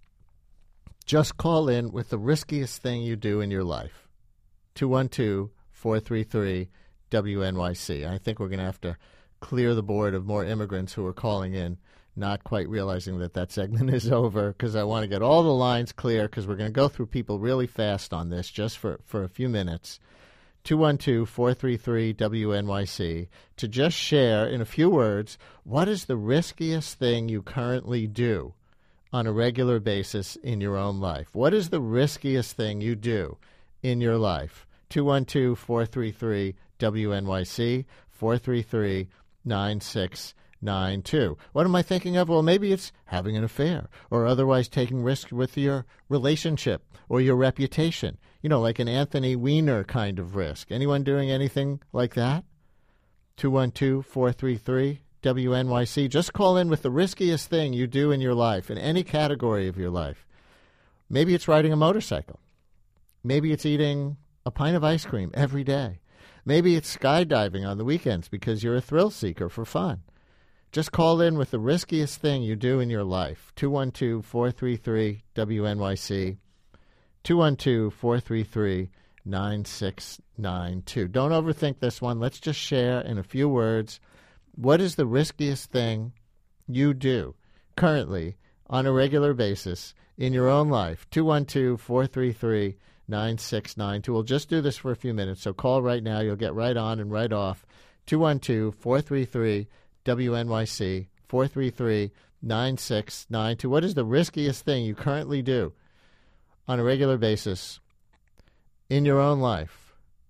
[SPEAKER 4] just call in with the riskiest thing you do in your life. two one two, four three three, W N Y C. I think we're going to have to clear the board of more immigrants who are calling in, not quite realizing that that segment is over, because I want to get all the lines clear, because we're going to go through people really fast on this just for, for a few minutes. two one two, four three three, W N Y C, to just share in a few words, what is the riskiest thing you currently do on a regular basis in your own life? What is the riskiest thing you do in your life? two one two, four three three, W N Y C, four three three, nine six nine two. What am I thinking of? Well, maybe it's having an affair or otherwise taking risks with your relationship or your reputation. You know, like an Anthony Weiner kind of risk. Anyone doing anything like that? two one two, four three three, W N Y C. Just call in with the riskiest thing you do in your life, in any category of your life. Maybe it's riding a motorcycle. Maybe it's eating a pint of ice cream every day. Maybe it's skydiving on the weekends because you're a thrill seeker for fun. Just call in with the riskiest thing you do in your life. two one two, four three three, W N Y C. two one two, four three three, nine six nine two. Don't overthink this one. Let's just share in a few words. What is the riskiest thing you do currently on a regular basis in your own life? two one two, four three three, nine six nine two. We'll just do this for a few minutes, so call right now. You'll get right on and right off. two one two, four three three, W N Y C, four three three, nine six nine two. What is the riskiest thing you currently do on a regular basis in your own life?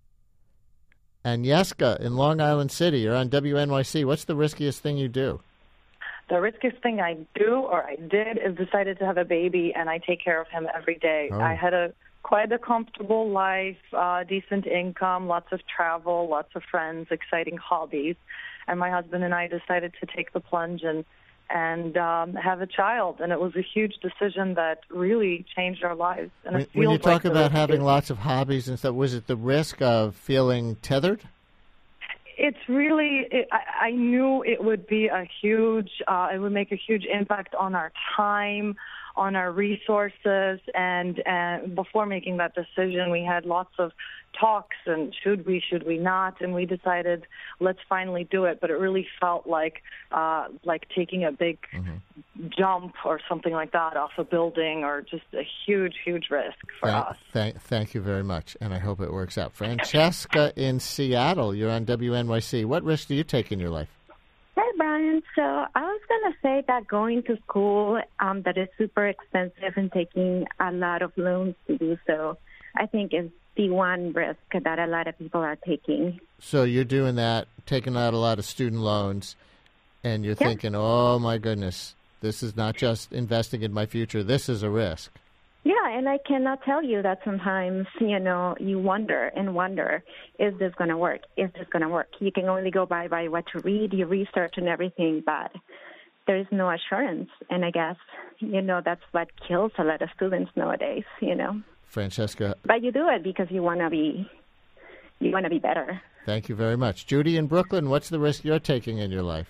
[SPEAKER 4] And Yeska in Long Island City, you're on W N Y C. What's the riskiest thing you do?
[SPEAKER 10] The riskiest thing I do or I did is decided to have a baby, and I take care of him every day.
[SPEAKER 4] Oh.
[SPEAKER 10] I had a quite a comfortable life, uh, decent income, lots of travel, lots of friends, exciting hobbies. And my husband and I decided to take the plunge and and um, have a child. And it was a huge decision that really changed our lives. And
[SPEAKER 4] When,
[SPEAKER 10] it
[SPEAKER 4] when you
[SPEAKER 10] feels
[SPEAKER 4] talk
[SPEAKER 10] like
[SPEAKER 4] about
[SPEAKER 10] the-
[SPEAKER 4] having lots of hobbies and stuff, was it the risk of feeling tethered?
[SPEAKER 10] It's really, it, I, I knew it would be a huge, uh, it would make a huge impact on our time, on our resources, and, and before making that decision, we had lots of talks and should we, should we not, and we decided let's finally do it. But it really felt like uh, like taking a big
[SPEAKER 4] mm-hmm.
[SPEAKER 10] jump or something like that off a building, or just a huge, huge risk for
[SPEAKER 4] Thank,
[SPEAKER 10] us.
[SPEAKER 4] thank, thank you very much, and I hope it works out. Francesca in Seattle, you're on W N Y C. What risk do you take in your life?
[SPEAKER 11] Hi, Brian. So I was going to say that going to school um, that is super expensive and taking a lot of loans to do so, I think is the one risk that a lot of people are taking.
[SPEAKER 4] So you're doing that, taking out a lot of student loans, and you're
[SPEAKER 11] Yeah.
[SPEAKER 4] thinking, oh, my goodness, this is not just investing in my future. This is a risk.
[SPEAKER 11] Yeah, and I cannot tell you that sometimes, you know, you wonder and wonder, is this going to work? Is this going to work? You can only go by, by what you read, your research and everything, but there is no assurance. And I guess, you know, that's what kills a lot of students nowadays, you know.
[SPEAKER 4] Francesca,
[SPEAKER 11] But you do it because you want to be, you want to be better.
[SPEAKER 4] thank you very much. Judy in Brooklyn, what's the risk you're taking in your life?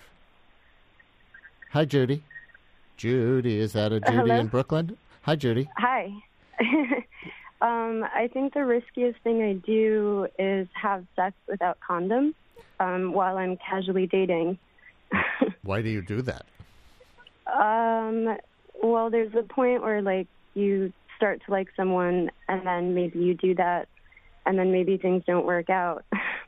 [SPEAKER 4] Hi, Judy. Judy, is that a Judy
[SPEAKER 23] Hello?
[SPEAKER 4] in Brooklyn? Hi, Judy.
[SPEAKER 23] Hi. um, I think the riskiest thing I do is have sex without condoms um, while I'm casually dating.
[SPEAKER 4] Why do you do that?
[SPEAKER 23] Um, well, there's a point where, like, you start to like someone, and then maybe you do that, and then maybe things don't work out.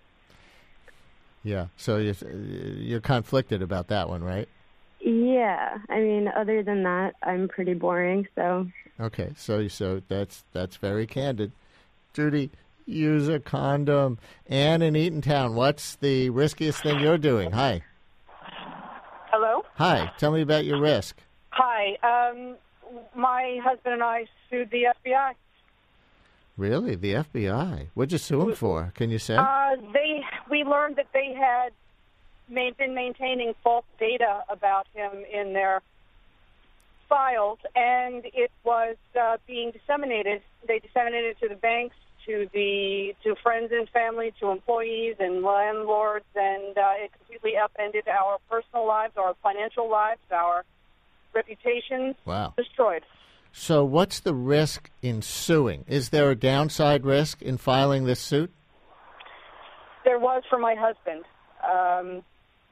[SPEAKER 4] Yeah, so you're, you're conflicted about that one, right?
[SPEAKER 23] Yeah. I mean, other than that, I'm pretty boring, so...
[SPEAKER 4] Okay, so so that's that's very candid. Judy, use a condom. Ann in Eatontown, what's the riskiest thing you're doing? Hi.
[SPEAKER 24] Hello?
[SPEAKER 4] Hi, tell me about your risk.
[SPEAKER 24] Hi. Um, my husband and I sued the F B I.
[SPEAKER 4] Really? The F B I? What'd you sue them for? Can you say?
[SPEAKER 24] Uh, they we learned that they had ma- been maintaining false data about him in their files, and it was uh, being disseminated. They disseminated it to the banks, to the to friends and family, to employees and landlords, and uh, it completely upended our personal lives, our financial lives, our reputations.
[SPEAKER 4] Wow.
[SPEAKER 24] Destroyed.
[SPEAKER 4] So what's the risk in suing? Is there a downside risk in filing this suit?
[SPEAKER 24] There was for my husband. Um,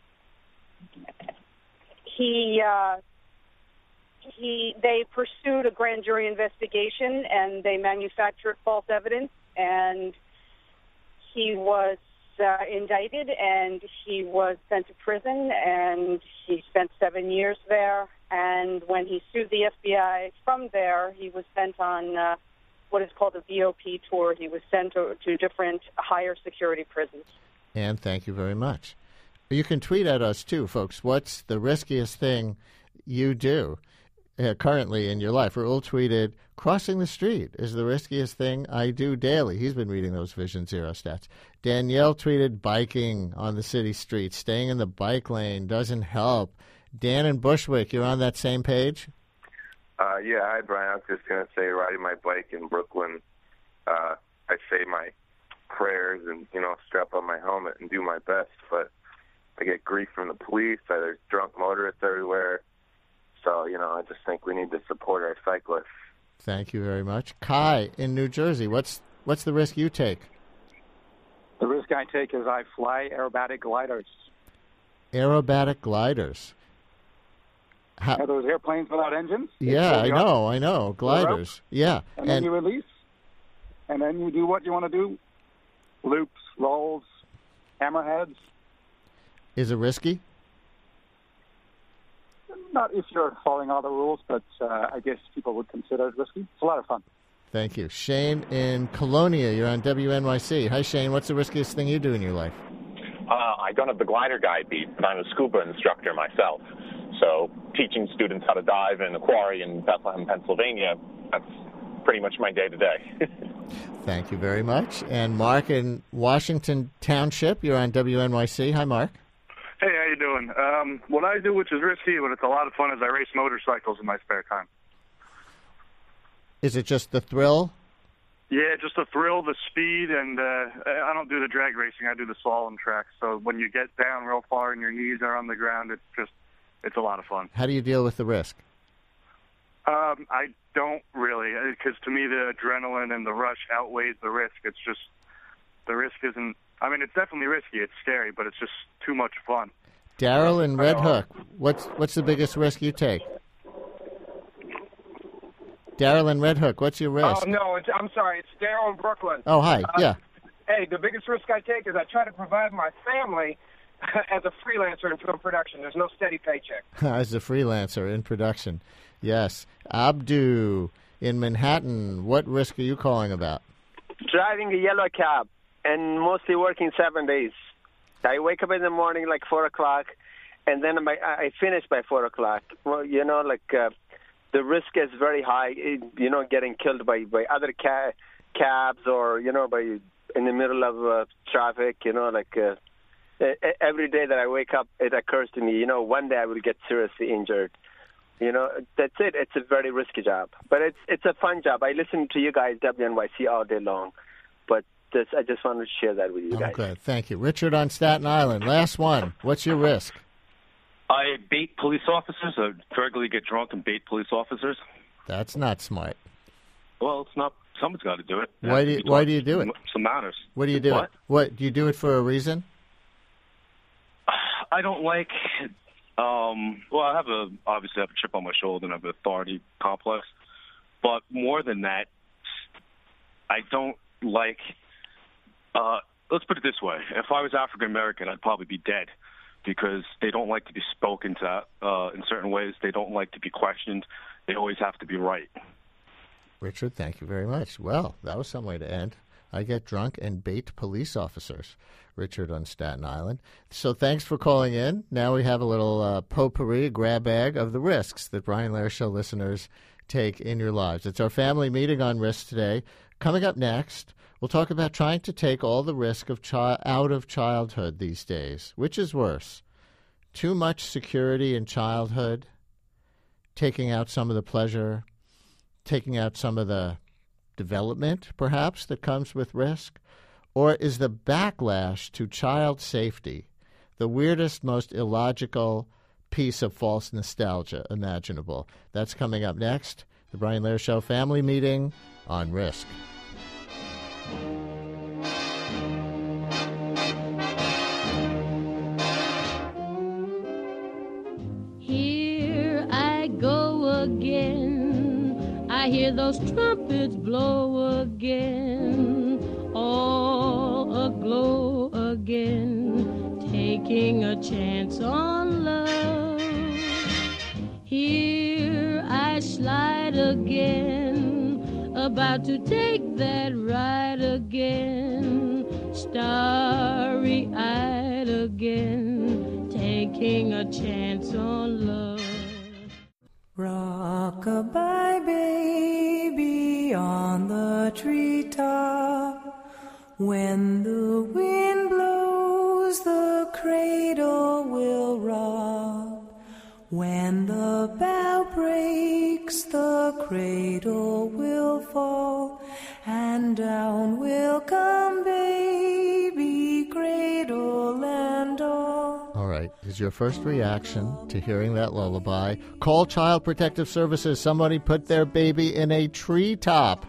[SPEAKER 24] he uh, he they pursued a grand jury investigation, and they manufactured false evidence, and he was uh, indicted, and he was sent to prison, and he spent seven years there, And when he sued the F B I from there, he was sent on uh, what is called a V O P tour. He was sent to, to different higher security prisons.
[SPEAKER 4] And thank you very much. You can tweet at us, too, folks. What's the riskiest thing you do uh, currently in your life? Raul tweeted, crossing the street is the riskiest thing I do daily. He's been reading those Vision Zero stats. Danielle tweeted, biking on the city streets. Staying in the bike lane doesn't help. Dan in Bushwick, you're on that same page?
[SPEAKER 5] Uh, yeah, hi, Brian. I was just going to say, riding my bike in Brooklyn, uh, I say my prayers and, you know, strap on my helmet and do my best, but I get grief from the police. There's drunk motorists everywhere. So, you know, I just think we need to support our cyclists.
[SPEAKER 4] Thank you very much. Kai in New Jersey, what's what's the risk you take?
[SPEAKER 13] The risk I take is I fly aerobatic gliders.
[SPEAKER 4] Aerobatic gliders. How,
[SPEAKER 13] Are those airplanes without engines?
[SPEAKER 4] yeah, I know, I know. Gliders. Yeah.
[SPEAKER 13] And, and then you release, and then you do what you want to do. Loops, rolls, hammerheads.
[SPEAKER 4] Is it risky?
[SPEAKER 13] Not if you're following all the rules, but uh, I guess people would consider it risky. It's a lot of fun.
[SPEAKER 4] Thank you. Shane in Colonia, you're on W N Y C. Hi, Shane. What's the riskiest thing you do in your life?
[SPEAKER 14] Uh, I don't have the glider guide beat, but I'm a scuba instructor myself. So teaching students how to dive in a quarry in Bethlehem, Pennsylvania, that's pretty much my day-to-day.
[SPEAKER 4] Thank you very much. And Mark in Washington Township, you're on W N Y C. Hi, Mark.
[SPEAKER 15] Hey, how you doing? Um, what I do, which is risky, but it's a lot of fun, is I race motorcycles in my spare time.
[SPEAKER 4] Is it just the thrill?
[SPEAKER 15] Yeah, just the thrill, the speed, and uh, I don't do the drag racing. I do the slalom track. So when you get down real far and your knees are on the ground, it's just, it's a lot of fun.
[SPEAKER 4] How do you deal with the risk?
[SPEAKER 15] Um, I don't really, because to me the adrenaline and the rush outweighs the risk. It's just, the risk isn't, I mean, it's definitely risky. It's scary, but it's just too much fun.
[SPEAKER 4] Daryl in Red Hook, what's what's the biggest risk you take? Daryl in Red Hook, what's your risk?
[SPEAKER 25] Oh, no, it's, I'm sorry. It's Daryl in Brooklyn.
[SPEAKER 4] Oh, hi,
[SPEAKER 25] uh,
[SPEAKER 4] yeah.
[SPEAKER 25] Hey, the biggest risk I take is I try to provide my family as a freelancer in film production. There's no steady paycheck.
[SPEAKER 4] As a freelancer in production, yes. Abdu in Manhattan, what risk are you calling about?
[SPEAKER 26] Driving a yellow cab and mostly working seven days. I wake up in the morning like four o'clock, and then I, I finish by four o'clock. Well, you know, like uh, the risk is very high, you know, getting killed by, by other ca- cabs or, you know, by in the middle of uh, traffic, you know, like uh, every day that I wake up, it occurs to me, you know, one day I will get seriously injured. You know, that's it. It's a very risky job, but it's it's a fun job. I listen to you guys, W N Y C, all day long, but this, I just wanted to share that with you
[SPEAKER 4] I'm
[SPEAKER 26] guys.
[SPEAKER 4] glad. Thank you. Richard on Staten Island, last one. What's your risk?
[SPEAKER 27] I bait police officers. I regularly get drunk and bait police officers.
[SPEAKER 4] That's not smart.
[SPEAKER 27] Well, it's not. Someone's got to do it.
[SPEAKER 4] Why do you, why do you do it?
[SPEAKER 27] Some matters.
[SPEAKER 4] What do you do?
[SPEAKER 27] What?
[SPEAKER 4] It? What do you do it for a reason?
[SPEAKER 27] I don't like. Um, well, I have a obviously I have a chip on my shoulder and I have an authority complex, but more than that, I don't like. Uh, let's put it this way: if I was African American, I'd probably be dead because they don't like to be spoken to uh, in certain ways. They don't like to be questioned. They always have to be right.
[SPEAKER 4] Richard, thank you very much. Well, that was some way to end. I get drunk and bait police officers. Richard on Staten Island. So thanks for calling in. Now we have a little uh, potpourri, a grab bag of the risks that Brian Lehrer Show listeners take in your lives. It's our family meeting on risk today. Coming up next, we'll talk about trying to take all the risk of chi- out of childhood these days. Which is worse? Too much security in childhood, taking out some of the pleasure, taking out some of the development, perhaps, that comes with risk? Or is the backlash to child safety the weirdest, most illogical piece of false nostalgia imaginable? That's coming up next. The Brian Lehrer Show family meeting on risk.
[SPEAKER 28] Here I go again. I hear those trumpets blow again. All aglow again, taking a chance on love. Here about to take that ride again, starry-eyed again, taking a chance on love.
[SPEAKER 1] Rock-a-bye, baby, on the treetop. When the wind blows, the cradle will rock. When the bough breaks, the cradle will fall, and down will come baby, cradle and all.
[SPEAKER 4] All right. Is your first reaction to hearing that lullaby, call Child Protective Services. Somebody put their baby in a treetop.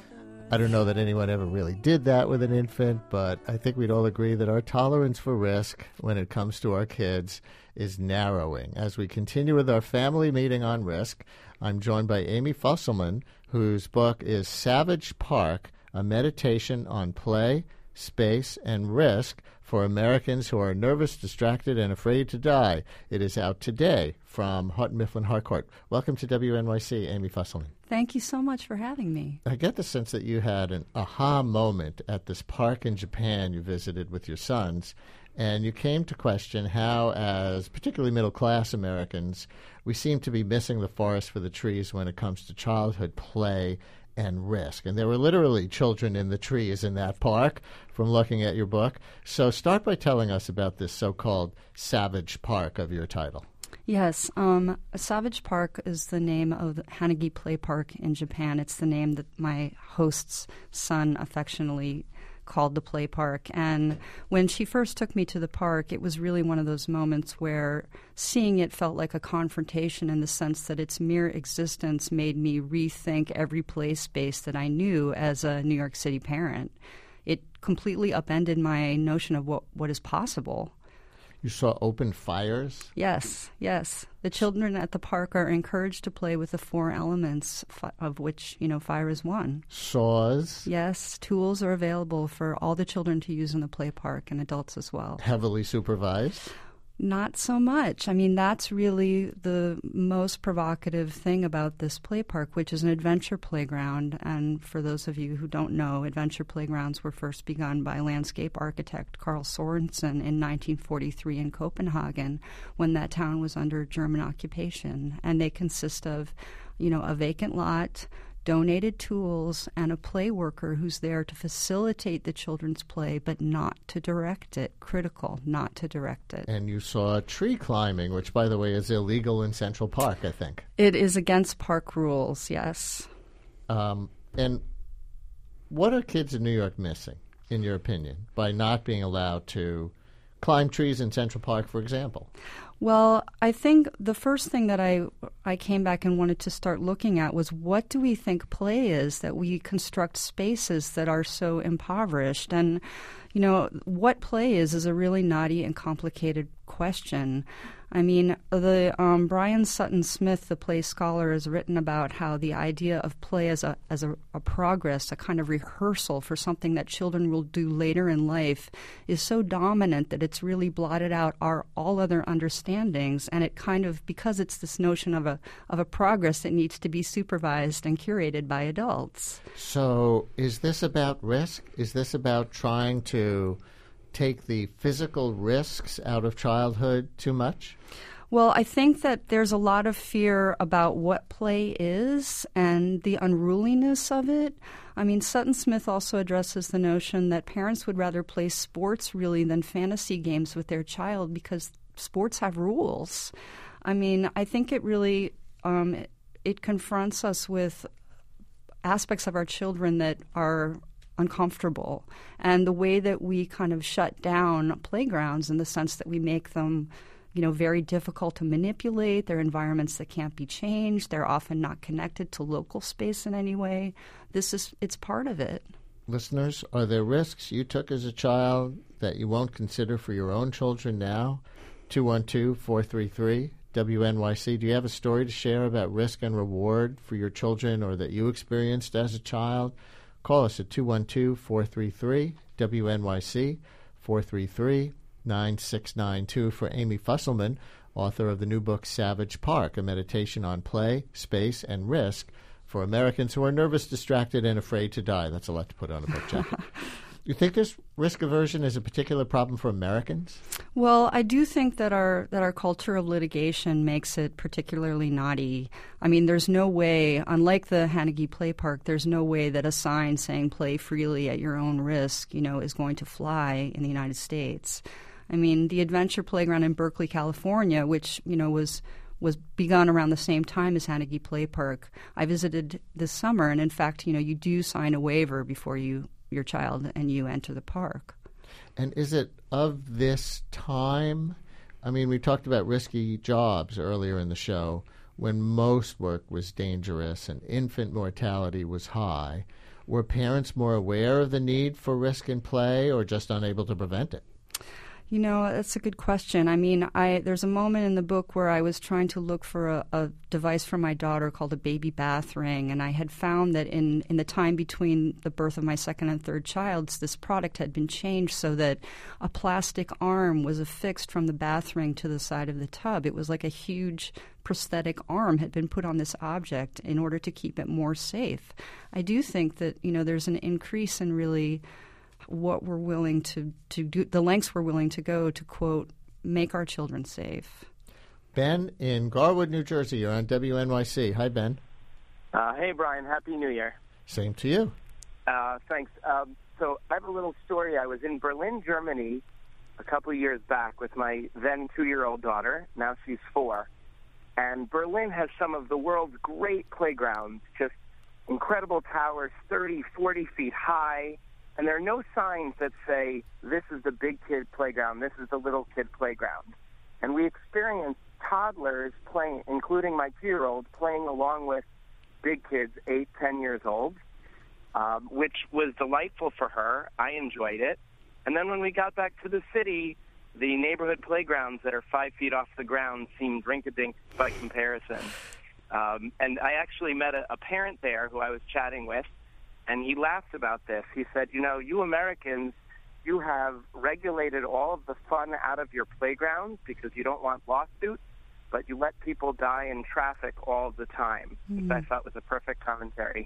[SPEAKER 4] I don't know that anyone ever really did that with an infant, but I think we'd all agree that our tolerance for risk when it comes to our kids is narrowing. As we continue with our family meeting on risk, I'm joined by Amy Fusselman, whose book is Savage Park, A Meditation on Play, Space, and Risk for Americans who are nervous, distracted, and afraid to die. It is out today from Houghton Mifflin Harcourt. Welcome to W N Y C, Amy Fusselman.
[SPEAKER 9] Thank you so much for having me.
[SPEAKER 4] I get the sense that you had an aha moment at this park in Japan you visited with your sons, and you came to question how, as particularly middle-class Americans, we seem to be missing the forest for the trees when it comes to childhood play and risk. And there were literally children in the trees in that park from looking at your book. So start by telling us about this so-called Savage Park of your title.
[SPEAKER 9] Yes, um, Savage Park is the name of the Hanagi Play Park in Japan. It's the name that my host's son affectionately called the play park. And when she first took me to the park, it was really one of those moments where seeing it felt like a confrontation in the sense that its mere existence made me rethink every play space that I knew as a New York City parent. It completely upended my notion of what, what is possible.
[SPEAKER 4] You saw open fires?
[SPEAKER 9] Yes, yes. The children at the park are encouraged to play with the four elements, fi- of which, you know, fire is one.
[SPEAKER 4] Saws?
[SPEAKER 9] Yes, tools are available for all the children to use in the play park and adults as well.
[SPEAKER 4] Heavily supervised?
[SPEAKER 9] Not so much. I mean, that's really the most provocative thing about this play park, which is an adventure playground. And for those of you who don't know, adventure playgrounds were first begun by landscape architect Carl Sorensen in nineteen forty-three in Copenhagen, when that town was under German occupation. And they consist of, you know, a vacant lot, donated tools, and a play worker who's there to facilitate the children's play, but not to direct it. Critical, not to direct it.
[SPEAKER 4] And you saw tree climbing, which, by the way, is illegal in Central Park, I think.
[SPEAKER 9] It is against park rules, yes.
[SPEAKER 4] Um, and what are kids in New York missing, in your opinion, by not being allowed to climb trees in Central Park, for example?
[SPEAKER 9] Well, I think the first thing that I I came back and wanted to start looking at was, what do we think play is, that we construct spaces that are so impoverished? And, you know, what play is is a really knotty and complicated question. I mean, the um, Brian Sutton Smith, the play scholar, has written about how the idea of play as a as a, a progress, a kind of rehearsal for something that children will do later in life, is so dominant that it's really blotted out our all other understandings. And it kind of, because it's this notion of a of a progress that needs to be supervised and curated by adults.
[SPEAKER 4] So is this about risk? Is this about trying to take the physical risks out of childhood too much?
[SPEAKER 9] Well, I think that there's a lot of fear about what play is and the unruliness of it. I mean, Sutton Smith also addresses the notion that parents would rather play sports really than fantasy games with their child because sports have rules. I mean, I think it really um, it, it confronts us with aspects of our children that are uncomfortable, and the way that we kind of shut down playgrounds in the sense that we make them, you know, very difficult to manipulate. They're environments that can't be changed. They're often not connected to local space in any way. This is, it's part of it.
[SPEAKER 4] Listeners, are there risks you took as a child that you won't consider for your own children now? two one two, four three three, W N Y C. Do you have a story to share about risk and reward for your children or that you experienced as a child? Call us at two one two, four three three, W N Y C, four three three, nine six nine two for Amy Fusselman, author of the new book Savage Park, A Meditation on Play, Space, and Risk for Americans who are nervous, distracted, and afraid to die. That's a lot to put on a book jacket. You think this risk aversion is a particular problem for Americans?
[SPEAKER 9] Well, I do think that our that our culture of litigation makes it particularly naughty. I mean, there's no way, unlike the Hanagee Play Park, there's no way that a sign saying play freely at your own risk, you know, is going to fly in the United States. I mean, the Adventure Playground in Berkeley, California, which, you know, was was begun around the same time as Hanagee Play Park, I visited this summer, and in fact, you know, you do sign a waiver before you your child and you enter the park.
[SPEAKER 4] And is it of this time? I mean, we talked about risky jobs earlier in the show when most work was dangerous and infant mortality was high. Were parents more aware of the need for risk in play or just unable to prevent it?
[SPEAKER 9] You know, that's a good question. I mean, I there's a moment in the book where I was trying to look for a, a device for my daughter called a baby bath ring, and I had found that in, in the time between the birth of my second and third child, this product had been changed so that a plastic arm was affixed from the bath ring to the side of the tub. It was like a huge prosthetic arm had been put on this object in order to keep it more safe. I do think that, you know, there's an increase in really what we're willing to, to do, the lengths we're willing to go to, quote, make our children safe.
[SPEAKER 4] Ben in Garwood, New Jersey. You're on W N Y C. Hi, Ben.
[SPEAKER 2] Uh, hey, Brian. Happy New Year.
[SPEAKER 4] Same to you.
[SPEAKER 2] Uh, thanks. Um, so I have a little story. I was in Berlin, Germany, a couple of years back with my then two-year-old daughter. Now she's four. And Berlin has some of the world's great playgrounds, just incredible towers, thirty, forty feet high. And there are no signs that say, this is the big kid playground, this is the little kid playground. And we experienced toddlers playing, including my two-year-old, playing along with big kids, eight, ten years old, um, which was delightful for her. I enjoyed it. And then when we got back to the city, the neighborhood playgrounds that are five feet off the ground seemed rink-a-dink by comparison. Um, and I actually met a, a parent there who I was chatting with, and he laughed about this. He said, you know, you Americans, you have regulated all of the fun out of your playgrounds because you don't want lawsuits, but you let people die in traffic all the time,
[SPEAKER 9] Mm.
[SPEAKER 2] which I thought was a perfect commentary.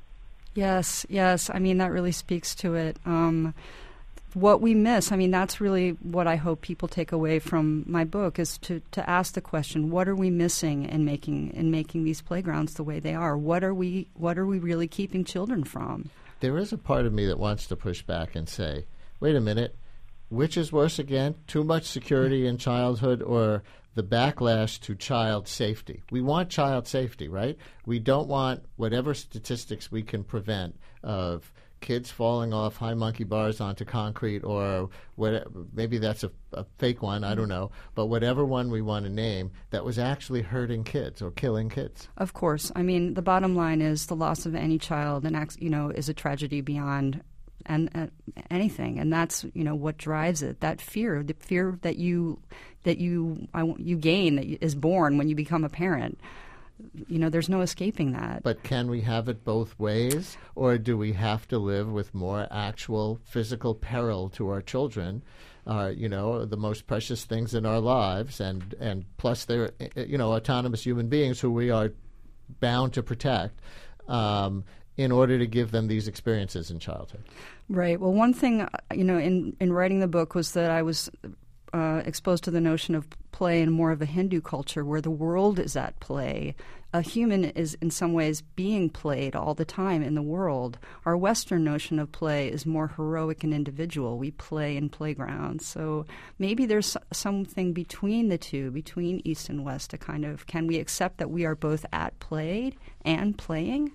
[SPEAKER 9] Yes, yes. I mean, that really speaks to it. Um, what we miss, I mean, that's really what I hope people take away from my book is to, to ask the question, what are we missing in making in making these playgrounds the way they are? What are we what are we really keeping children from?
[SPEAKER 4] There is a part of me that wants to push back and say, wait a minute, which is worse again, too much security in childhood or the backlash to child safety? We want child safety, right? We don't want whatever statistics we can prevent of kids falling off high monkey bars onto concrete or what, maybe that's a, a fake one, I don't know, but whatever one we want to name that was actually hurting kids or killing kids.
[SPEAKER 9] Of course. I mean, the bottom line is the loss of any child and, you know, is a tragedy beyond and uh, anything, and that's, you know, what drives it. That fear, the fear that you that you I, you gain that is born when you become a parent. You know, there's no escaping that.
[SPEAKER 4] But can we have it both ways, or do we have to live with more actual physical peril to our children? Uh, you know, the most precious things in our lives, and and plus they're, you know, autonomous human beings who we are bound to protect. Um, in order to give them these experiences in childhood.
[SPEAKER 9] Right. Well, one thing, you know, in, in writing the book was that I was uh, exposed to the notion of play in more of a Hindu culture where the world is at play. A human is in some ways being played all the time in the world. Our Western notion of play is more heroic and individual. We play in playgrounds. So maybe there's something between the two, between East and West, to kind of, can we accept that we are both at play and playing?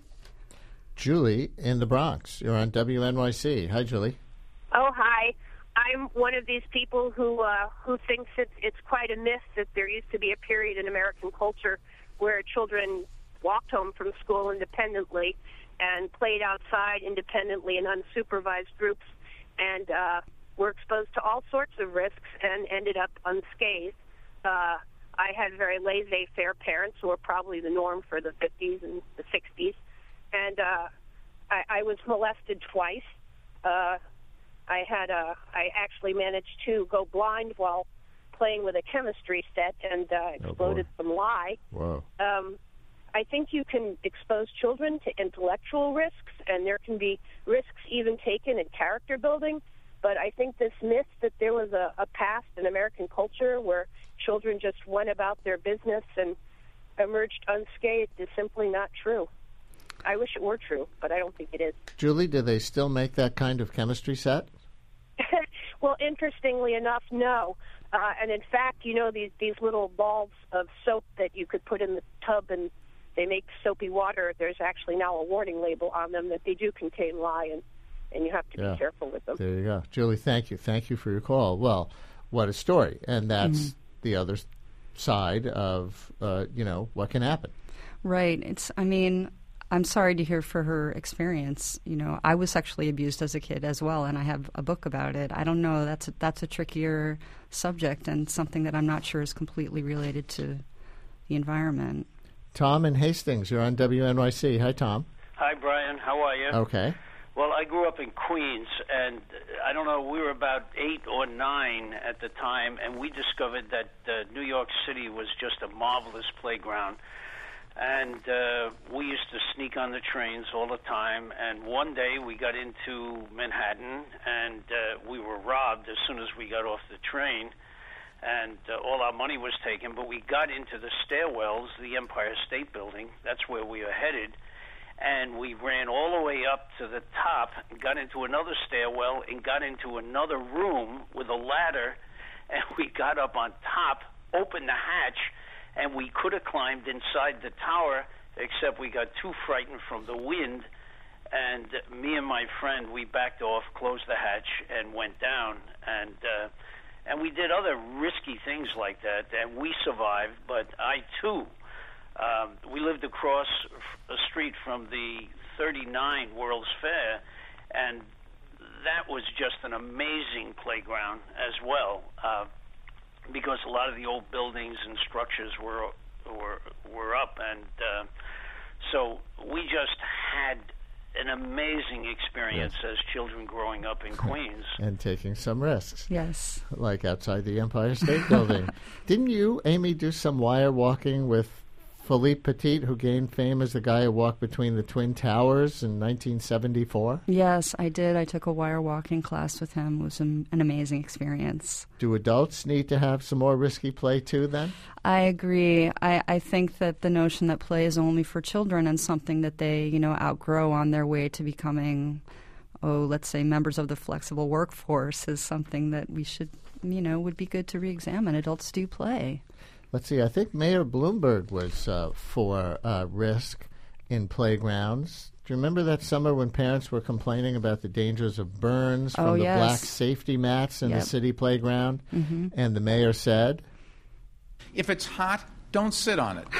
[SPEAKER 4] Julie in the Bronx. You're on W N Y C. Hi, Julie.
[SPEAKER 12] Oh, hi. I'm one of these people who uh, who thinks it's, it's quite a myth that there used to be a period in American culture where children walked home from school independently and played outside independently in unsupervised groups and uh, were exposed to all sorts of risks and ended up unscathed. Uh, I had very laissez-faire parents who were probably the norm for the fifties and the sixties. And uh, I, I was molested twice. Uh, I had a, I actually managed to go blind while playing with a chemistry set and uh, exploded
[SPEAKER 4] oh
[SPEAKER 12] some lye.
[SPEAKER 4] Wow.
[SPEAKER 12] Um, I think you can expose children to intellectual risks, and there can be risks even taken in character building. But I think this myth that there was a, a past in American culture where children just went about their business and emerged unscathed is simply not true. I wish it were true, but I don't think it is.
[SPEAKER 4] Julie, do they still make that kind of chemistry set?
[SPEAKER 12] Well, interestingly enough, no. Uh, and in fact, you know, these, these little balls of soap that you could put in the tub and they make soapy water, there's actually now a warning label on them that they do contain lye, and, and you have to
[SPEAKER 4] Yeah.
[SPEAKER 12] be careful with them.
[SPEAKER 4] There you go. Julie, thank you. Thank you for your call. Well, what a story. And that's
[SPEAKER 9] Mhm.
[SPEAKER 4] the other side of, uh, you know, what can happen.
[SPEAKER 9] Right. It's, I mean, I'm sorry to hear for her experience. You know, I was sexually abused as a kid as well, and I have a book about it. I don't know. That's a, that's a trickier subject and something that I'm not sure is completely related to the environment.
[SPEAKER 4] Tom in Hastings, you're on W N Y C. Hi, Tom.
[SPEAKER 6] Hi, Brian. How are you?
[SPEAKER 4] Okay.
[SPEAKER 6] Well, I grew up in Queens, and I don't know, we were about eight or nine at the time, and we discovered that uh, New York City was just a marvelous playground. And uh, we used to sneak on the trains all the time, and one day we got into Manhattan, and uh, we were robbed as soon as we got off the train, and uh, all our money was taken, but we got into the stairwells, the Empire State Building. That's where we were headed. And we ran all the way up to the top and got into another stairwell and got into another room with a ladder, and we got up on top, opened the hatch, and we could have climbed inside the tower, except we got too frightened from the wind, and me and my friend, we backed off, closed the hatch, and went down. And uh, and we did other risky things like that, and we survived, but I, too, Um, we lived across a street from the thirty-nine World's Fair, and that was just an amazing playground as well, uh, because a lot of the old buildings and structures were were were up, and uh, so we just had an amazing experience
[SPEAKER 4] Yes.
[SPEAKER 6] as children growing up in Queens.
[SPEAKER 4] And taking some risks.
[SPEAKER 9] Yes.
[SPEAKER 4] Like outside the Empire State Building. Didn't you, Amy, do some wire walking with Philippe Petit, who gained fame as the guy who walked between the Twin Towers in nineteen seventy-four?
[SPEAKER 9] Yes, I did. I took a wire walking class with him. It was an, an amazing experience.
[SPEAKER 4] Do adults need to have some more risky play, too, then?
[SPEAKER 9] I agree. I, I think that the notion that play is only for children and something that they, you know, outgrow on their way to becoming, oh, let's say, members of the flexible workforce is something that we should, you know, would be good to re-examine. Adults do play.
[SPEAKER 4] Let's see, I think Mayor Bloomberg was uh, for uh, risk in playgrounds. Do you remember that summer when parents were complaining about the dangers of burns from
[SPEAKER 9] Oh,
[SPEAKER 4] the
[SPEAKER 9] yes.
[SPEAKER 4] black safety mats in
[SPEAKER 9] Yep.
[SPEAKER 4] the city playground?
[SPEAKER 9] Mhm.
[SPEAKER 4] And the mayor said?
[SPEAKER 16] If it's hot, don't sit on it.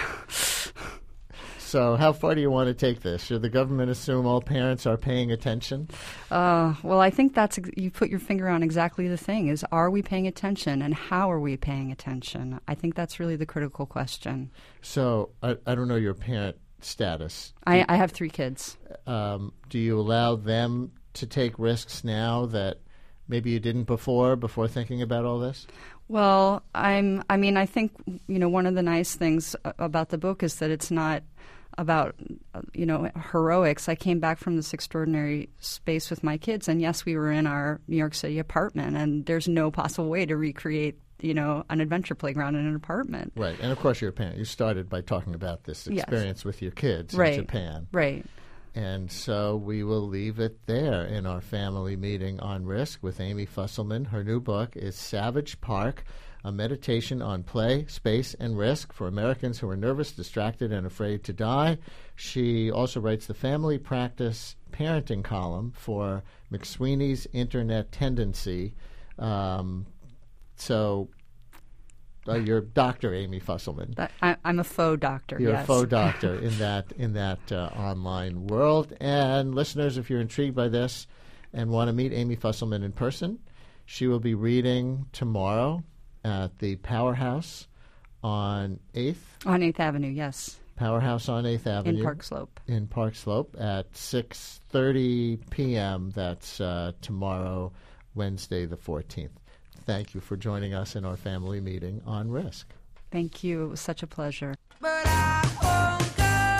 [SPEAKER 4] So how far do you want to take this? Should the government assume all parents are paying attention?
[SPEAKER 9] Uh, well, I think that's ex- you put your finger on exactly the thing, is are we paying attention and how are we paying attention? I think that's really the critical question.
[SPEAKER 4] So I, I don't know your parent status.
[SPEAKER 9] I, I have three kids.
[SPEAKER 4] Um, do you allow them to take risks now that maybe you didn't before, before thinking about all this?
[SPEAKER 9] Well, I'm. I mean, I think, you know, one of the nice things a- about the book is that it's not about, uh, you know, heroics. I came back from this extraordinary space with my kids, and yes, we were in our New York City apartment, and there's no possible way to recreate, you know, an adventure playground in an apartment.
[SPEAKER 4] Right. And of course you're a parent. You started by talking about this
[SPEAKER 9] Yes.
[SPEAKER 4] experience with your kids
[SPEAKER 9] Right.
[SPEAKER 4] in Japan.
[SPEAKER 9] Right.
[SPEAKER 4] And so we will leave it there in our family meeting on risk with Amy Fusselman. Her new book is Savage Park, a meditation on play, space, and risk for Americans who are nervous, distracted, and afraid to die. She also writes the Family Practice Parenting column for McSweeney's Internet Tendency. Um, so uh, you're Doctor Amy Fusselman.
[SPEAKER 9] That, I, I'm a faux doctor.
[SPEAKER 4] You're
[SPEAKER 9] yes.
[SPEAKER 4] a faux doctor in that in that uh, online world. And listeners, if you're intrigued by this and want to meet Amy Fusselman in person, she will be reading tomorrow at the Powerhouse on eighth.
[SPEAKER 9] On eighth Avenue, yes.
[SPEAKER 4] Powerhouse on eighth Avenue.
[SPEAKER 9] In Park Slope.
[SPEAKER 4] In Park Slope at six thirty p.m. That's uh, tomorrow, Wednesday the fourteenth. Thank you for joining us in our family meeting on risk.
[SPEAKER 9] Thank you. It was such a pleasure.
[SPEAKER 1] But I won't go.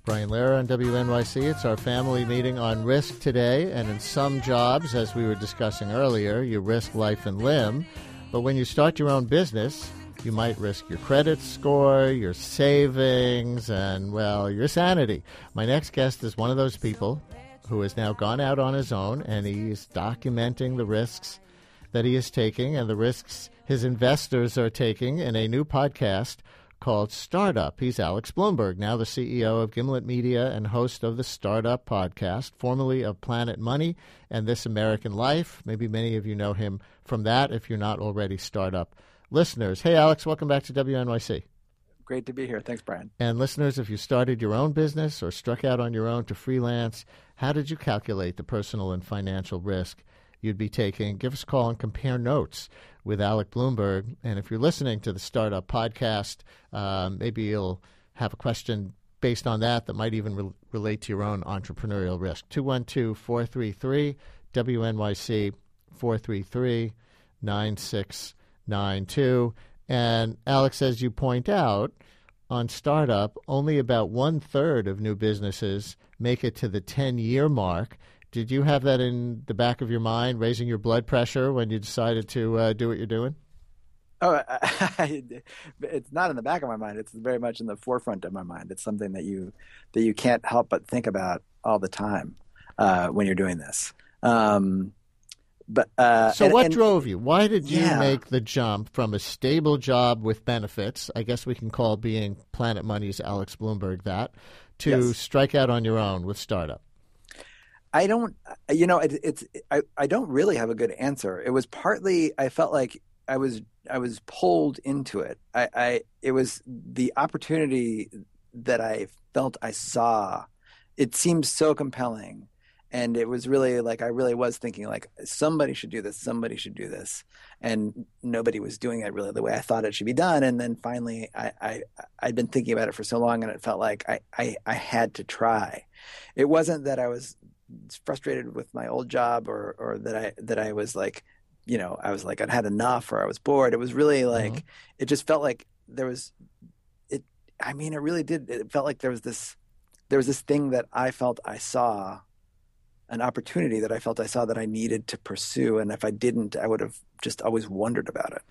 [SPEAKER 4] Brian Lehrer on W N Y C. It's our family meeting on risk today, and in some jobs, as we were discussing earlier, you risk life and limb. But when you start your own business, you might risk your credit score, your savings, and, well, your sanity. My next guest is one of those people who has now gone out on his own, and he's documenting the risks that he is taking and the risks his investors are taking in a new podcast called Startup. He's Alex Blumberg, now the C E O of Gimlet Media and host of the Startup podcast, formerly of Planet Money and This American Life. Maybe many of you know him from that if you're not already Startup listeners. Hey, Alex, welcome back to W N Y C.
[SPEAKER 7] Great to be here. Thanks, Brian.
[SPEAKER 4] And listeners, if you started your own business or struck out on your own to freelance, how did you calculate the personal and financial risk you'd be taking? Give us a call and compare notes with Alex Blumberg. And if you're listening to the Startup podcast, um, maybe you'll have a question based on that that might even re- relate to your own entrepreneurial risk. two one two, four three three, W N Y C, four three three, nine six nine two. And Alex, as you point out, on Startup, only about one-third of new businesses make it to the ten-year mark. Did you have that in the back of your mind, raising your blood pressure when you decided to uh, do what you're doing?
[SPEAKER 7] Oh, I, it's not in the back of my mind. It's very much in the forefront of my mind. It's something that you that you can't help but think about all the time uh, when you're doing this. Um, but uh,
[SPEAKER 4] so,
[SPEAKER 7] and,
[SPEAKER 4] what
[SPEAKER 7] and,
[SPEAKER 4] drove you? Why did you
[SPEAKER 7] yeah.
[SPEAKER 4] make the jump from a stable job with benefits? I guess we can call being Planet Money's Alex Blumberg that to
[SPEAKER 7] yes.
[SPEAKER 4] strike out on your own with Startup.
[SPEAKER 7] I don't, you know, it, it's, I, I don't really have a good answer. It was partly, I felt like I was, I was pulled into it. I, I, it was the opportunity that I felt I saw. It seemed so compelling. And it was really like, I really was thinking like, somebody should do this. Somebody should do this. And nobody was doing it really the way I thought it should be done. And then finally I, I, I'd been thinking about it for so long and it felt like I, I, I had to try. It wasn't that I was frustrated with my old job or or that I that I was like, you know, I was like I'd had enough or I was bored. It was really like mm-hmm. it just felt like there was it I mean it really did it felt like there was this there was this thing that I felt I saw, an opportunity that I felt I saw that I needed to pursue, and if I didn't I would have just always wondered about it.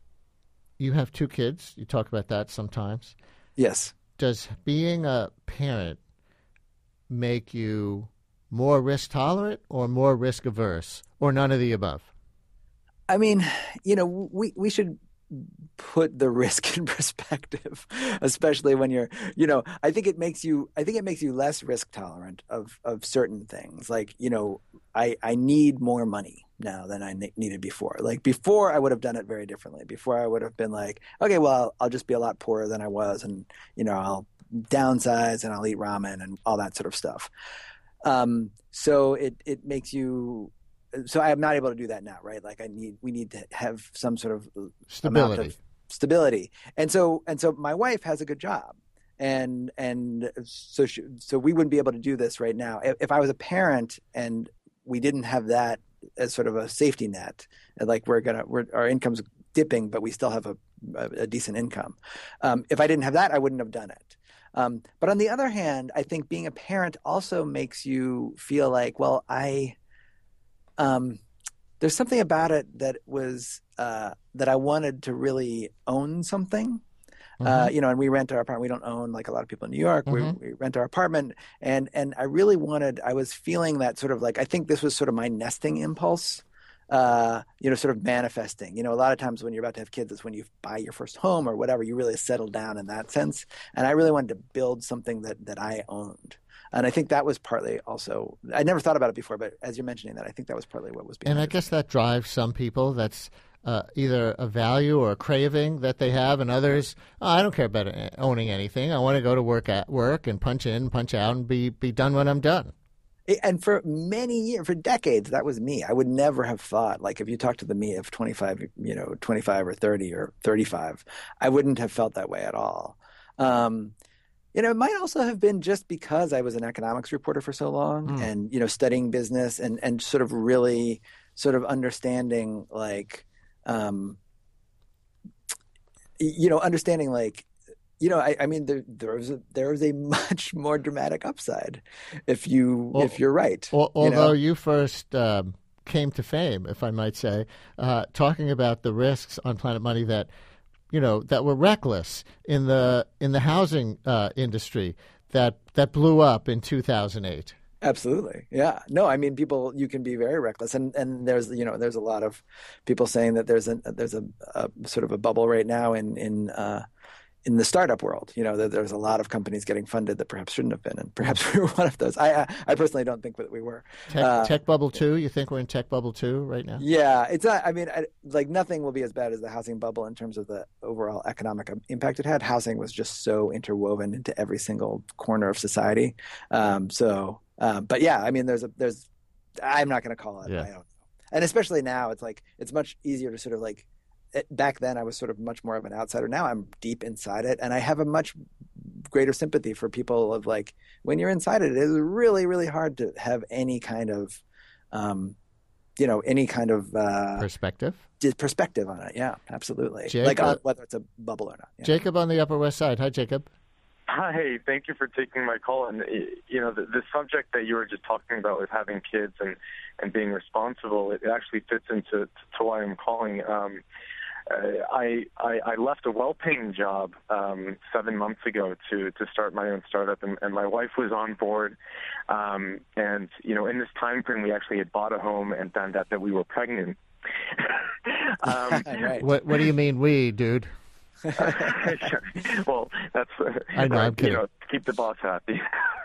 [SPEAKER 4] You have two kids. You talk about that sometimes.
[SPEAKER 7] Yes.
[SPEAKER 4] Does being a parent make you more risk tolerant or more risk averse, or none of the above?
[SPEAKER 7] I mean, you know, we, we should put the risk in perspective, especially when you're, you know, I think it makes you, I think it makes you less risk tolerant of, of certain things. Like, you know, I, I need more money now than I ne- needed before. Like before I would have done it very differently. Before I would have been like, okay, well, I'll, I'll just be a lot poorer than I was. And, you know, I'll downsize and I'll eat ramen and all that sort of stuff. Um, so it, it makes you, so I am not able to do that now, right? Like I need, we need to have some sort of
[SPEAKER 4] stability,
[SPEAKER 7] amount of stability. And so, and so my wife has a good job and, and so, she, so we wouldn't be able to do this right now. If, if I was a parent and we didn't have that as sort of a safety net, like we're going to, we're, our income's dipping, but we still have a, a, a decent income. Um, if I didn't have that, I wouldn't have done it. Um, but on the other hand, I think being a parent also makes you feel like, well, I, um, there's something about it that was, uh, that I wanted to really own something. Mm-hmm. Uh, you know, and we rent our apartment. We don't own like a lot of people in New York. Mm-hmm. We, we rent our apartment. And, and I really wanted, I was feeling that sort of like, I think this was sort of my nesting impulse. Uh, you know, sort of manifesting. You know, a lot of times when you're about to have kids, it's when you buy your first home or whatever, you really settle down in that sense. And I really wanted to build something that, that I owned. And I think that was partly also, I never thought about it before, but as you're mentioning that, I think that was partly what was behind
[SPEAKER 4] it. And I
[SPEAKER 7] it.
[SPEAKER 4] guess that drives some people. That's uh, either a value or a craving that they have, and others, oh, I don't care about owning anything. I want to go to work at work and punch in, punch out, and be, be done when I'm done.
[SPEAKER 7] And for many years, for decades, that was me. I would never have thought, like if you talk to the me of twenty-five, you know, twenty-five or thirty or thirty-five, I wouldn't have felt that way at all. Um, you know, it might also have been just because I was an economics reporter for so long mm. and, you know, studying business and, and sort of really sort of understanding like, um, you know, understanding like you know, I, I mean, there there's a, there is a much more dramatic upside if you well, if you're right.
[SPEAKER 4] Well, although
[SPEAKER 7] you, know?
[SPEAKER 4] you first um, came to fame, if I might say, uh, talking about the risks on Planet Money that you know that were reckless in the in the housing uh, industry that that blew up in two thousand eight.
[SPEAKER 7] Absolutely. Yeah. No, I mean, people, you can be very reckless. And, and there's, you know, there's a lot of people saying that there's a, there's a, a sort of a bubble right now in, in, uh, in the startup world, you know, that there's a lot of companies getting funded that perhaps shouldn't have been. And perhaps we were one of those. I, I, I personally don't think that we were.
[SPEAKER 4] Tech, uh, tech bubble two? You think we're in tech bubble two right now?
[SPEAKER 7] Yeah. It's not, I mean, I, like nothing will be as bad as the housing bubble in terms of the overall economic impact it had. Housing was just so interwoven into every single corner of society. Um, so, Um, but yeah, I mean, there's a there's I'm not going to call it.
[SPEAKER 4] Yeah.
[SPEAKER 7] I don't know. And especially now, it's like it's much easier to sort of like it, back then I was sort of much more of an outsider. Now I'm deep inside it, and I have a much greater sympathy for people of like when you're inside it, it is really really hard to have any kind of, um, you know, any kind of uh,
[SPEAKER 4] perspective
[SPEAKER 7] perspective on it. Yeah, absolutely.
[SPEAKER 4] Jacob,
[SPEAKER 7] like on whether it's a bubble or not. Yeah.
[SPEAKER 4] Jacob on the Upper West Side. Hi, Jacob.
[SPEAKER 3] Hi, thank you for taking my call. And, you know, the, the subject that you were just talking about with having kids and, and being responsible, it actually fits into to why I'm calling. Um, uh, I, I I left a well-paying job um, seven months ago to, to start my own startup, and, and my wife was on board. Um, and, you know, in this time frame, we actually had bought a home and found out that we were pregnant.
[SPEAKER 7] um, right.
[SPEAKER 4] What What do you mean we, dude?
[SPEAKER 3] Well, that's uh,
[SPEAKER 4] I know. I'm kidding.
[SPEAKER 3] You know, keep the boss happy.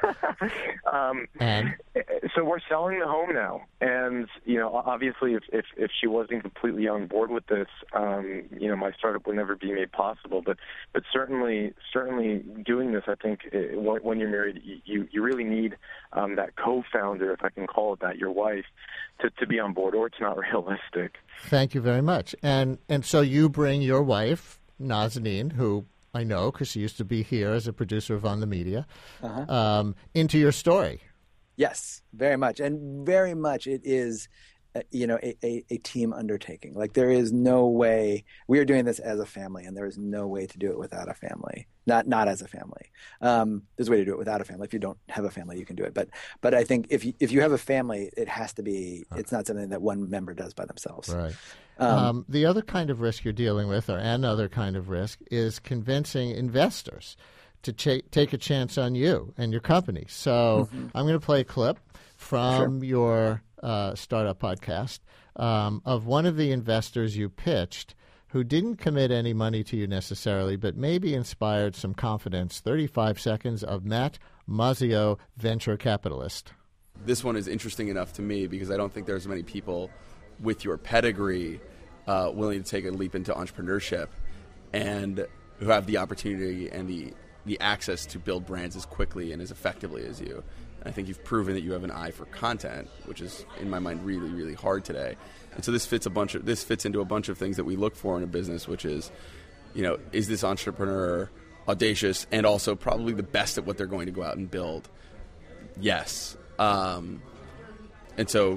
[SPEAKER 3] um,
[SPEAKER 4] and
[SPEAKER 3] so we're selling the home now, and you know, obviously, if if, if she wasn't completely on board with this, um, you know, my startup would never be made possible. But but certainly, certainly, doing this, I think, uh, when, when you're married, you you really need um, that co-founder, if I can call it that, your wife, to to be on board, or it's not realistic.
[SPEAKER 4] Thank you very much. And and so you bring your wife, Nazanin, who I know because she used to be here as a producer of On the Media,
[SPEAKER 7] uh-huh.
[SPEAKER 4] um, into your story.
[SPEAKER 7] Yes, very much. And very much it is, uh, you know, a, a, a team undertaking. Like there is no way – we are doing this as a family, and there is no way to do it without a family. Not not as a family. Um, there's a way to do it without a family. If you don't have a family, you can do it. But but I think if you, if you have a family, it has to be – it's not something that one member does by themselves.
[SPEAKER 4] Right.
[SPEAKER 7] Um,
[SPEAKER 4] um, the other kind of risk you're dealing with, or another kind of risk, is convincing investors to ch- take a chance on you and your company. So mm-hmm. I'm going to play a clip from sure. your uh, startup podcast um, of one of the investors you pitched who didn't commit any money to you necessarily, but maybe inspired some confidence. thirty-five seconds of Matt Mazzio, venture capitalist.
[SPEAKER 8] This one is interesting enough to me because I don't think there's many people with your pedigree uh, willing to take a leap into entrepreneurship and who have the opportunity and the, the access to build brands as quickly and as effectively as you. And I think you've proven that you have an eye for content, which is, in my mind, really, really hard today. And so this fits a bunch of this fits into a bunch of things that we look for in a business, which is, you know, is this entrepreneur audacious and also probably the best at what they're going to go out and build? Yes. Um, and so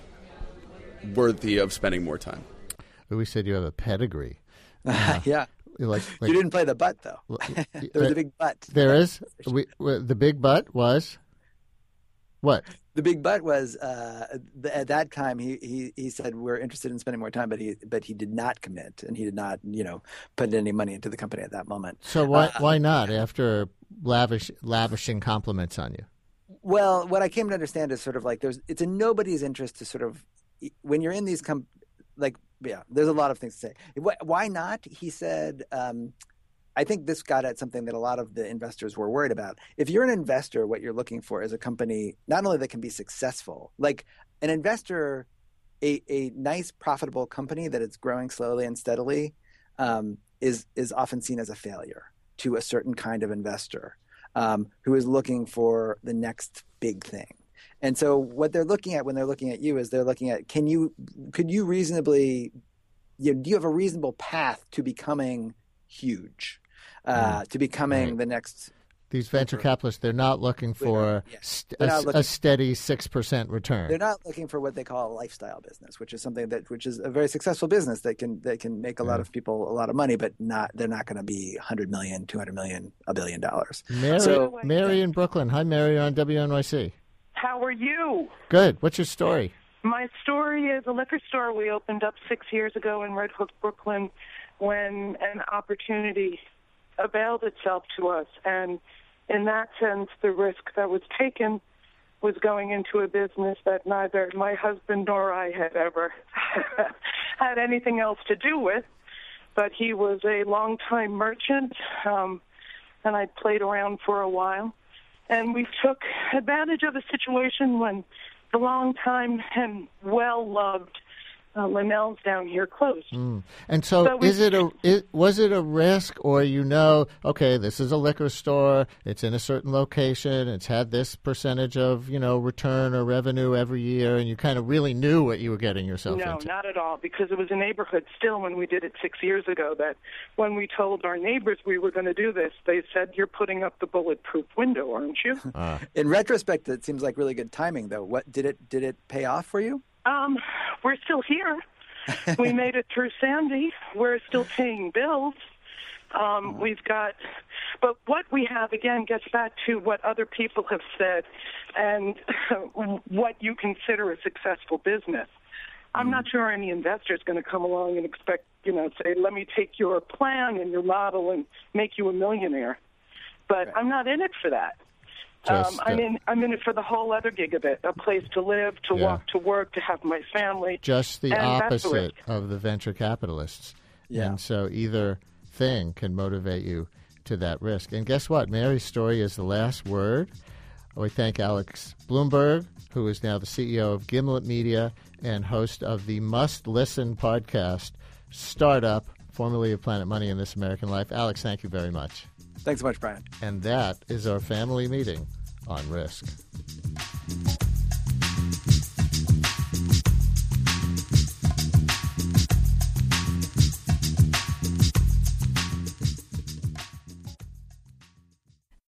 [SPEAKER 8] worthy of spending more time.
[SPEAKER 4] We said you have a pedigree. Uh,
[SPEAKER 7] yeah.
[SPEAKER 4] Like, like,
[SPEAKER 7] you didn't play the butt, though. There was a big butt.
[SPEAKER 4] There is? We, the big butt was? What?
[SPEAKER 7] The big butt was uh, the, at that time he, he, he said we're interested in spending more time, but he but he did not commit and he did not you know put any money into the company at that moment.
[SPEAKER 4] So why
[SPEAKER 7] uh,
[SPEAKER 4] why not after lavish lavishing compliments on you?
[SPEAKER 7] Well, what I came to understand is sort of like there's it's in nobody's interest to sort of when you're in these com- like yeah there's a lot of things to say. Why not? He said. Um, I think this got at something that a lot of the investors were worried about. If you're an investor, what you're looking for is a company not only that can be successful, like an investor, a, a nice profitable company that is growing slowly and steadily um, is is often seen as a failure to a certain kind of investor um, who is looking for the next big thing. And so what they're looking at when they're looking at you is they're looking at can you could you reasonably you know, do you have a reasonable path to becoming huge? Uh, to becoming
[SPEAKER 4] right.
[SPEAKER 7] the next
[SPEAKER 4] These venture capitalists, they're not looking for
[SPEAKER 7] yeah.
[SPEAKER 4] st-
[SPEAKER 7] They're
[SPEAKER 4] a,
[SPEAKER 7] not looking-
[SPEAKER 4] a steady six percent return.
[SPEAKER 7] They're not looking for what they call a lifestyle business, which is something that which is a very successful business that can that can make a lot of people a lot of money, but not they're not going to be one hundred million, two hundred million, a billion dollars.
[SPEAKER 4] Mary,
[SPEAKER 7] So,
[SPEAKER 4] Mary in Brooklyn. Hi, Mary, on W N Y C.
[SPEAKER 10] How are you?
[SPEAKER 4] Good. What's your story?
[SPEAKER 10] My story is a liquor store we opened up six years ago in Red Hook, Brooklyn, when an opportunity availed itself to us. And in that sense, the risk that was taken was going into a business that neither my husband nor I had ever had anything else to do with. But he was a longtime merchant, um, and I played around for a while. And we took advantage of a situation when the long-time and well-loved uh, Linnell's down here closed.
[SPEAKER 4] Mm. And so,
[SPEAKER 10] So we-
[SPEAKER 4] is it a is, was it a risk, or you know, okay, this is a liquor store, it's in a certain location, it's had this percentage of you know return or revenue every year, and you kind of really knew what you were getting yourself
[SPEAKER 10] No,
[SPEAKER 4] into?
[SPEAKER 10] not at all, because it was a neighborhood still when we did it six years ago that when we told our neighbors we were going to do this, they said, you're putting up the bulletproof window, aren't you?
[SPEAKER 4] Uh,
[SPEAKER 7] in retrospect, it seems like really good timing, though. What did it did it pay off for you?
[SPEAKER 10] Um, we're still here. We made it through Sandy. We're still paying bills. Um, we've got, but what we have, again, gets back to what other people have said and what you consider a successful business. I'm not sure any investor is going to come along and expect, you know, say, let me take your plan and your model and make you a millionaire. But right. I'm not in it for that.
[SPEAKER 4] Just,
[SPEAKER 10] um, I'm
[SPEAKER 4] uh,
[SPEAKER 10] in. I'm in it for the whole other gig of it: a place to live, to
[SPEAKER 4] Yeah.
[SPEAKER 10] walk to work, to have my family.
[SPEAKER 4] just the
[SPEAKER 10] and that's the
[SPEAKER 4] opposite
[SPEAKER 10] risk.
[SPEAKER 4] of the venture capitalists.
[SPEAKER 7] Yeah.
[SPEAKER 4] And so either thing can motivate you to that risk. And guess what? Mary's story is the last word. We thank Alex Bloomberg, who is now the C E O of Gimlet Media and host of the Must Listen podcast, Startup, formerly of Planet Money and This American Life. Alex, thank you very much.
[SPEAKER 7] Thanks so much, Brian.
[SPEAKER 4] And that is our family meeting on risk.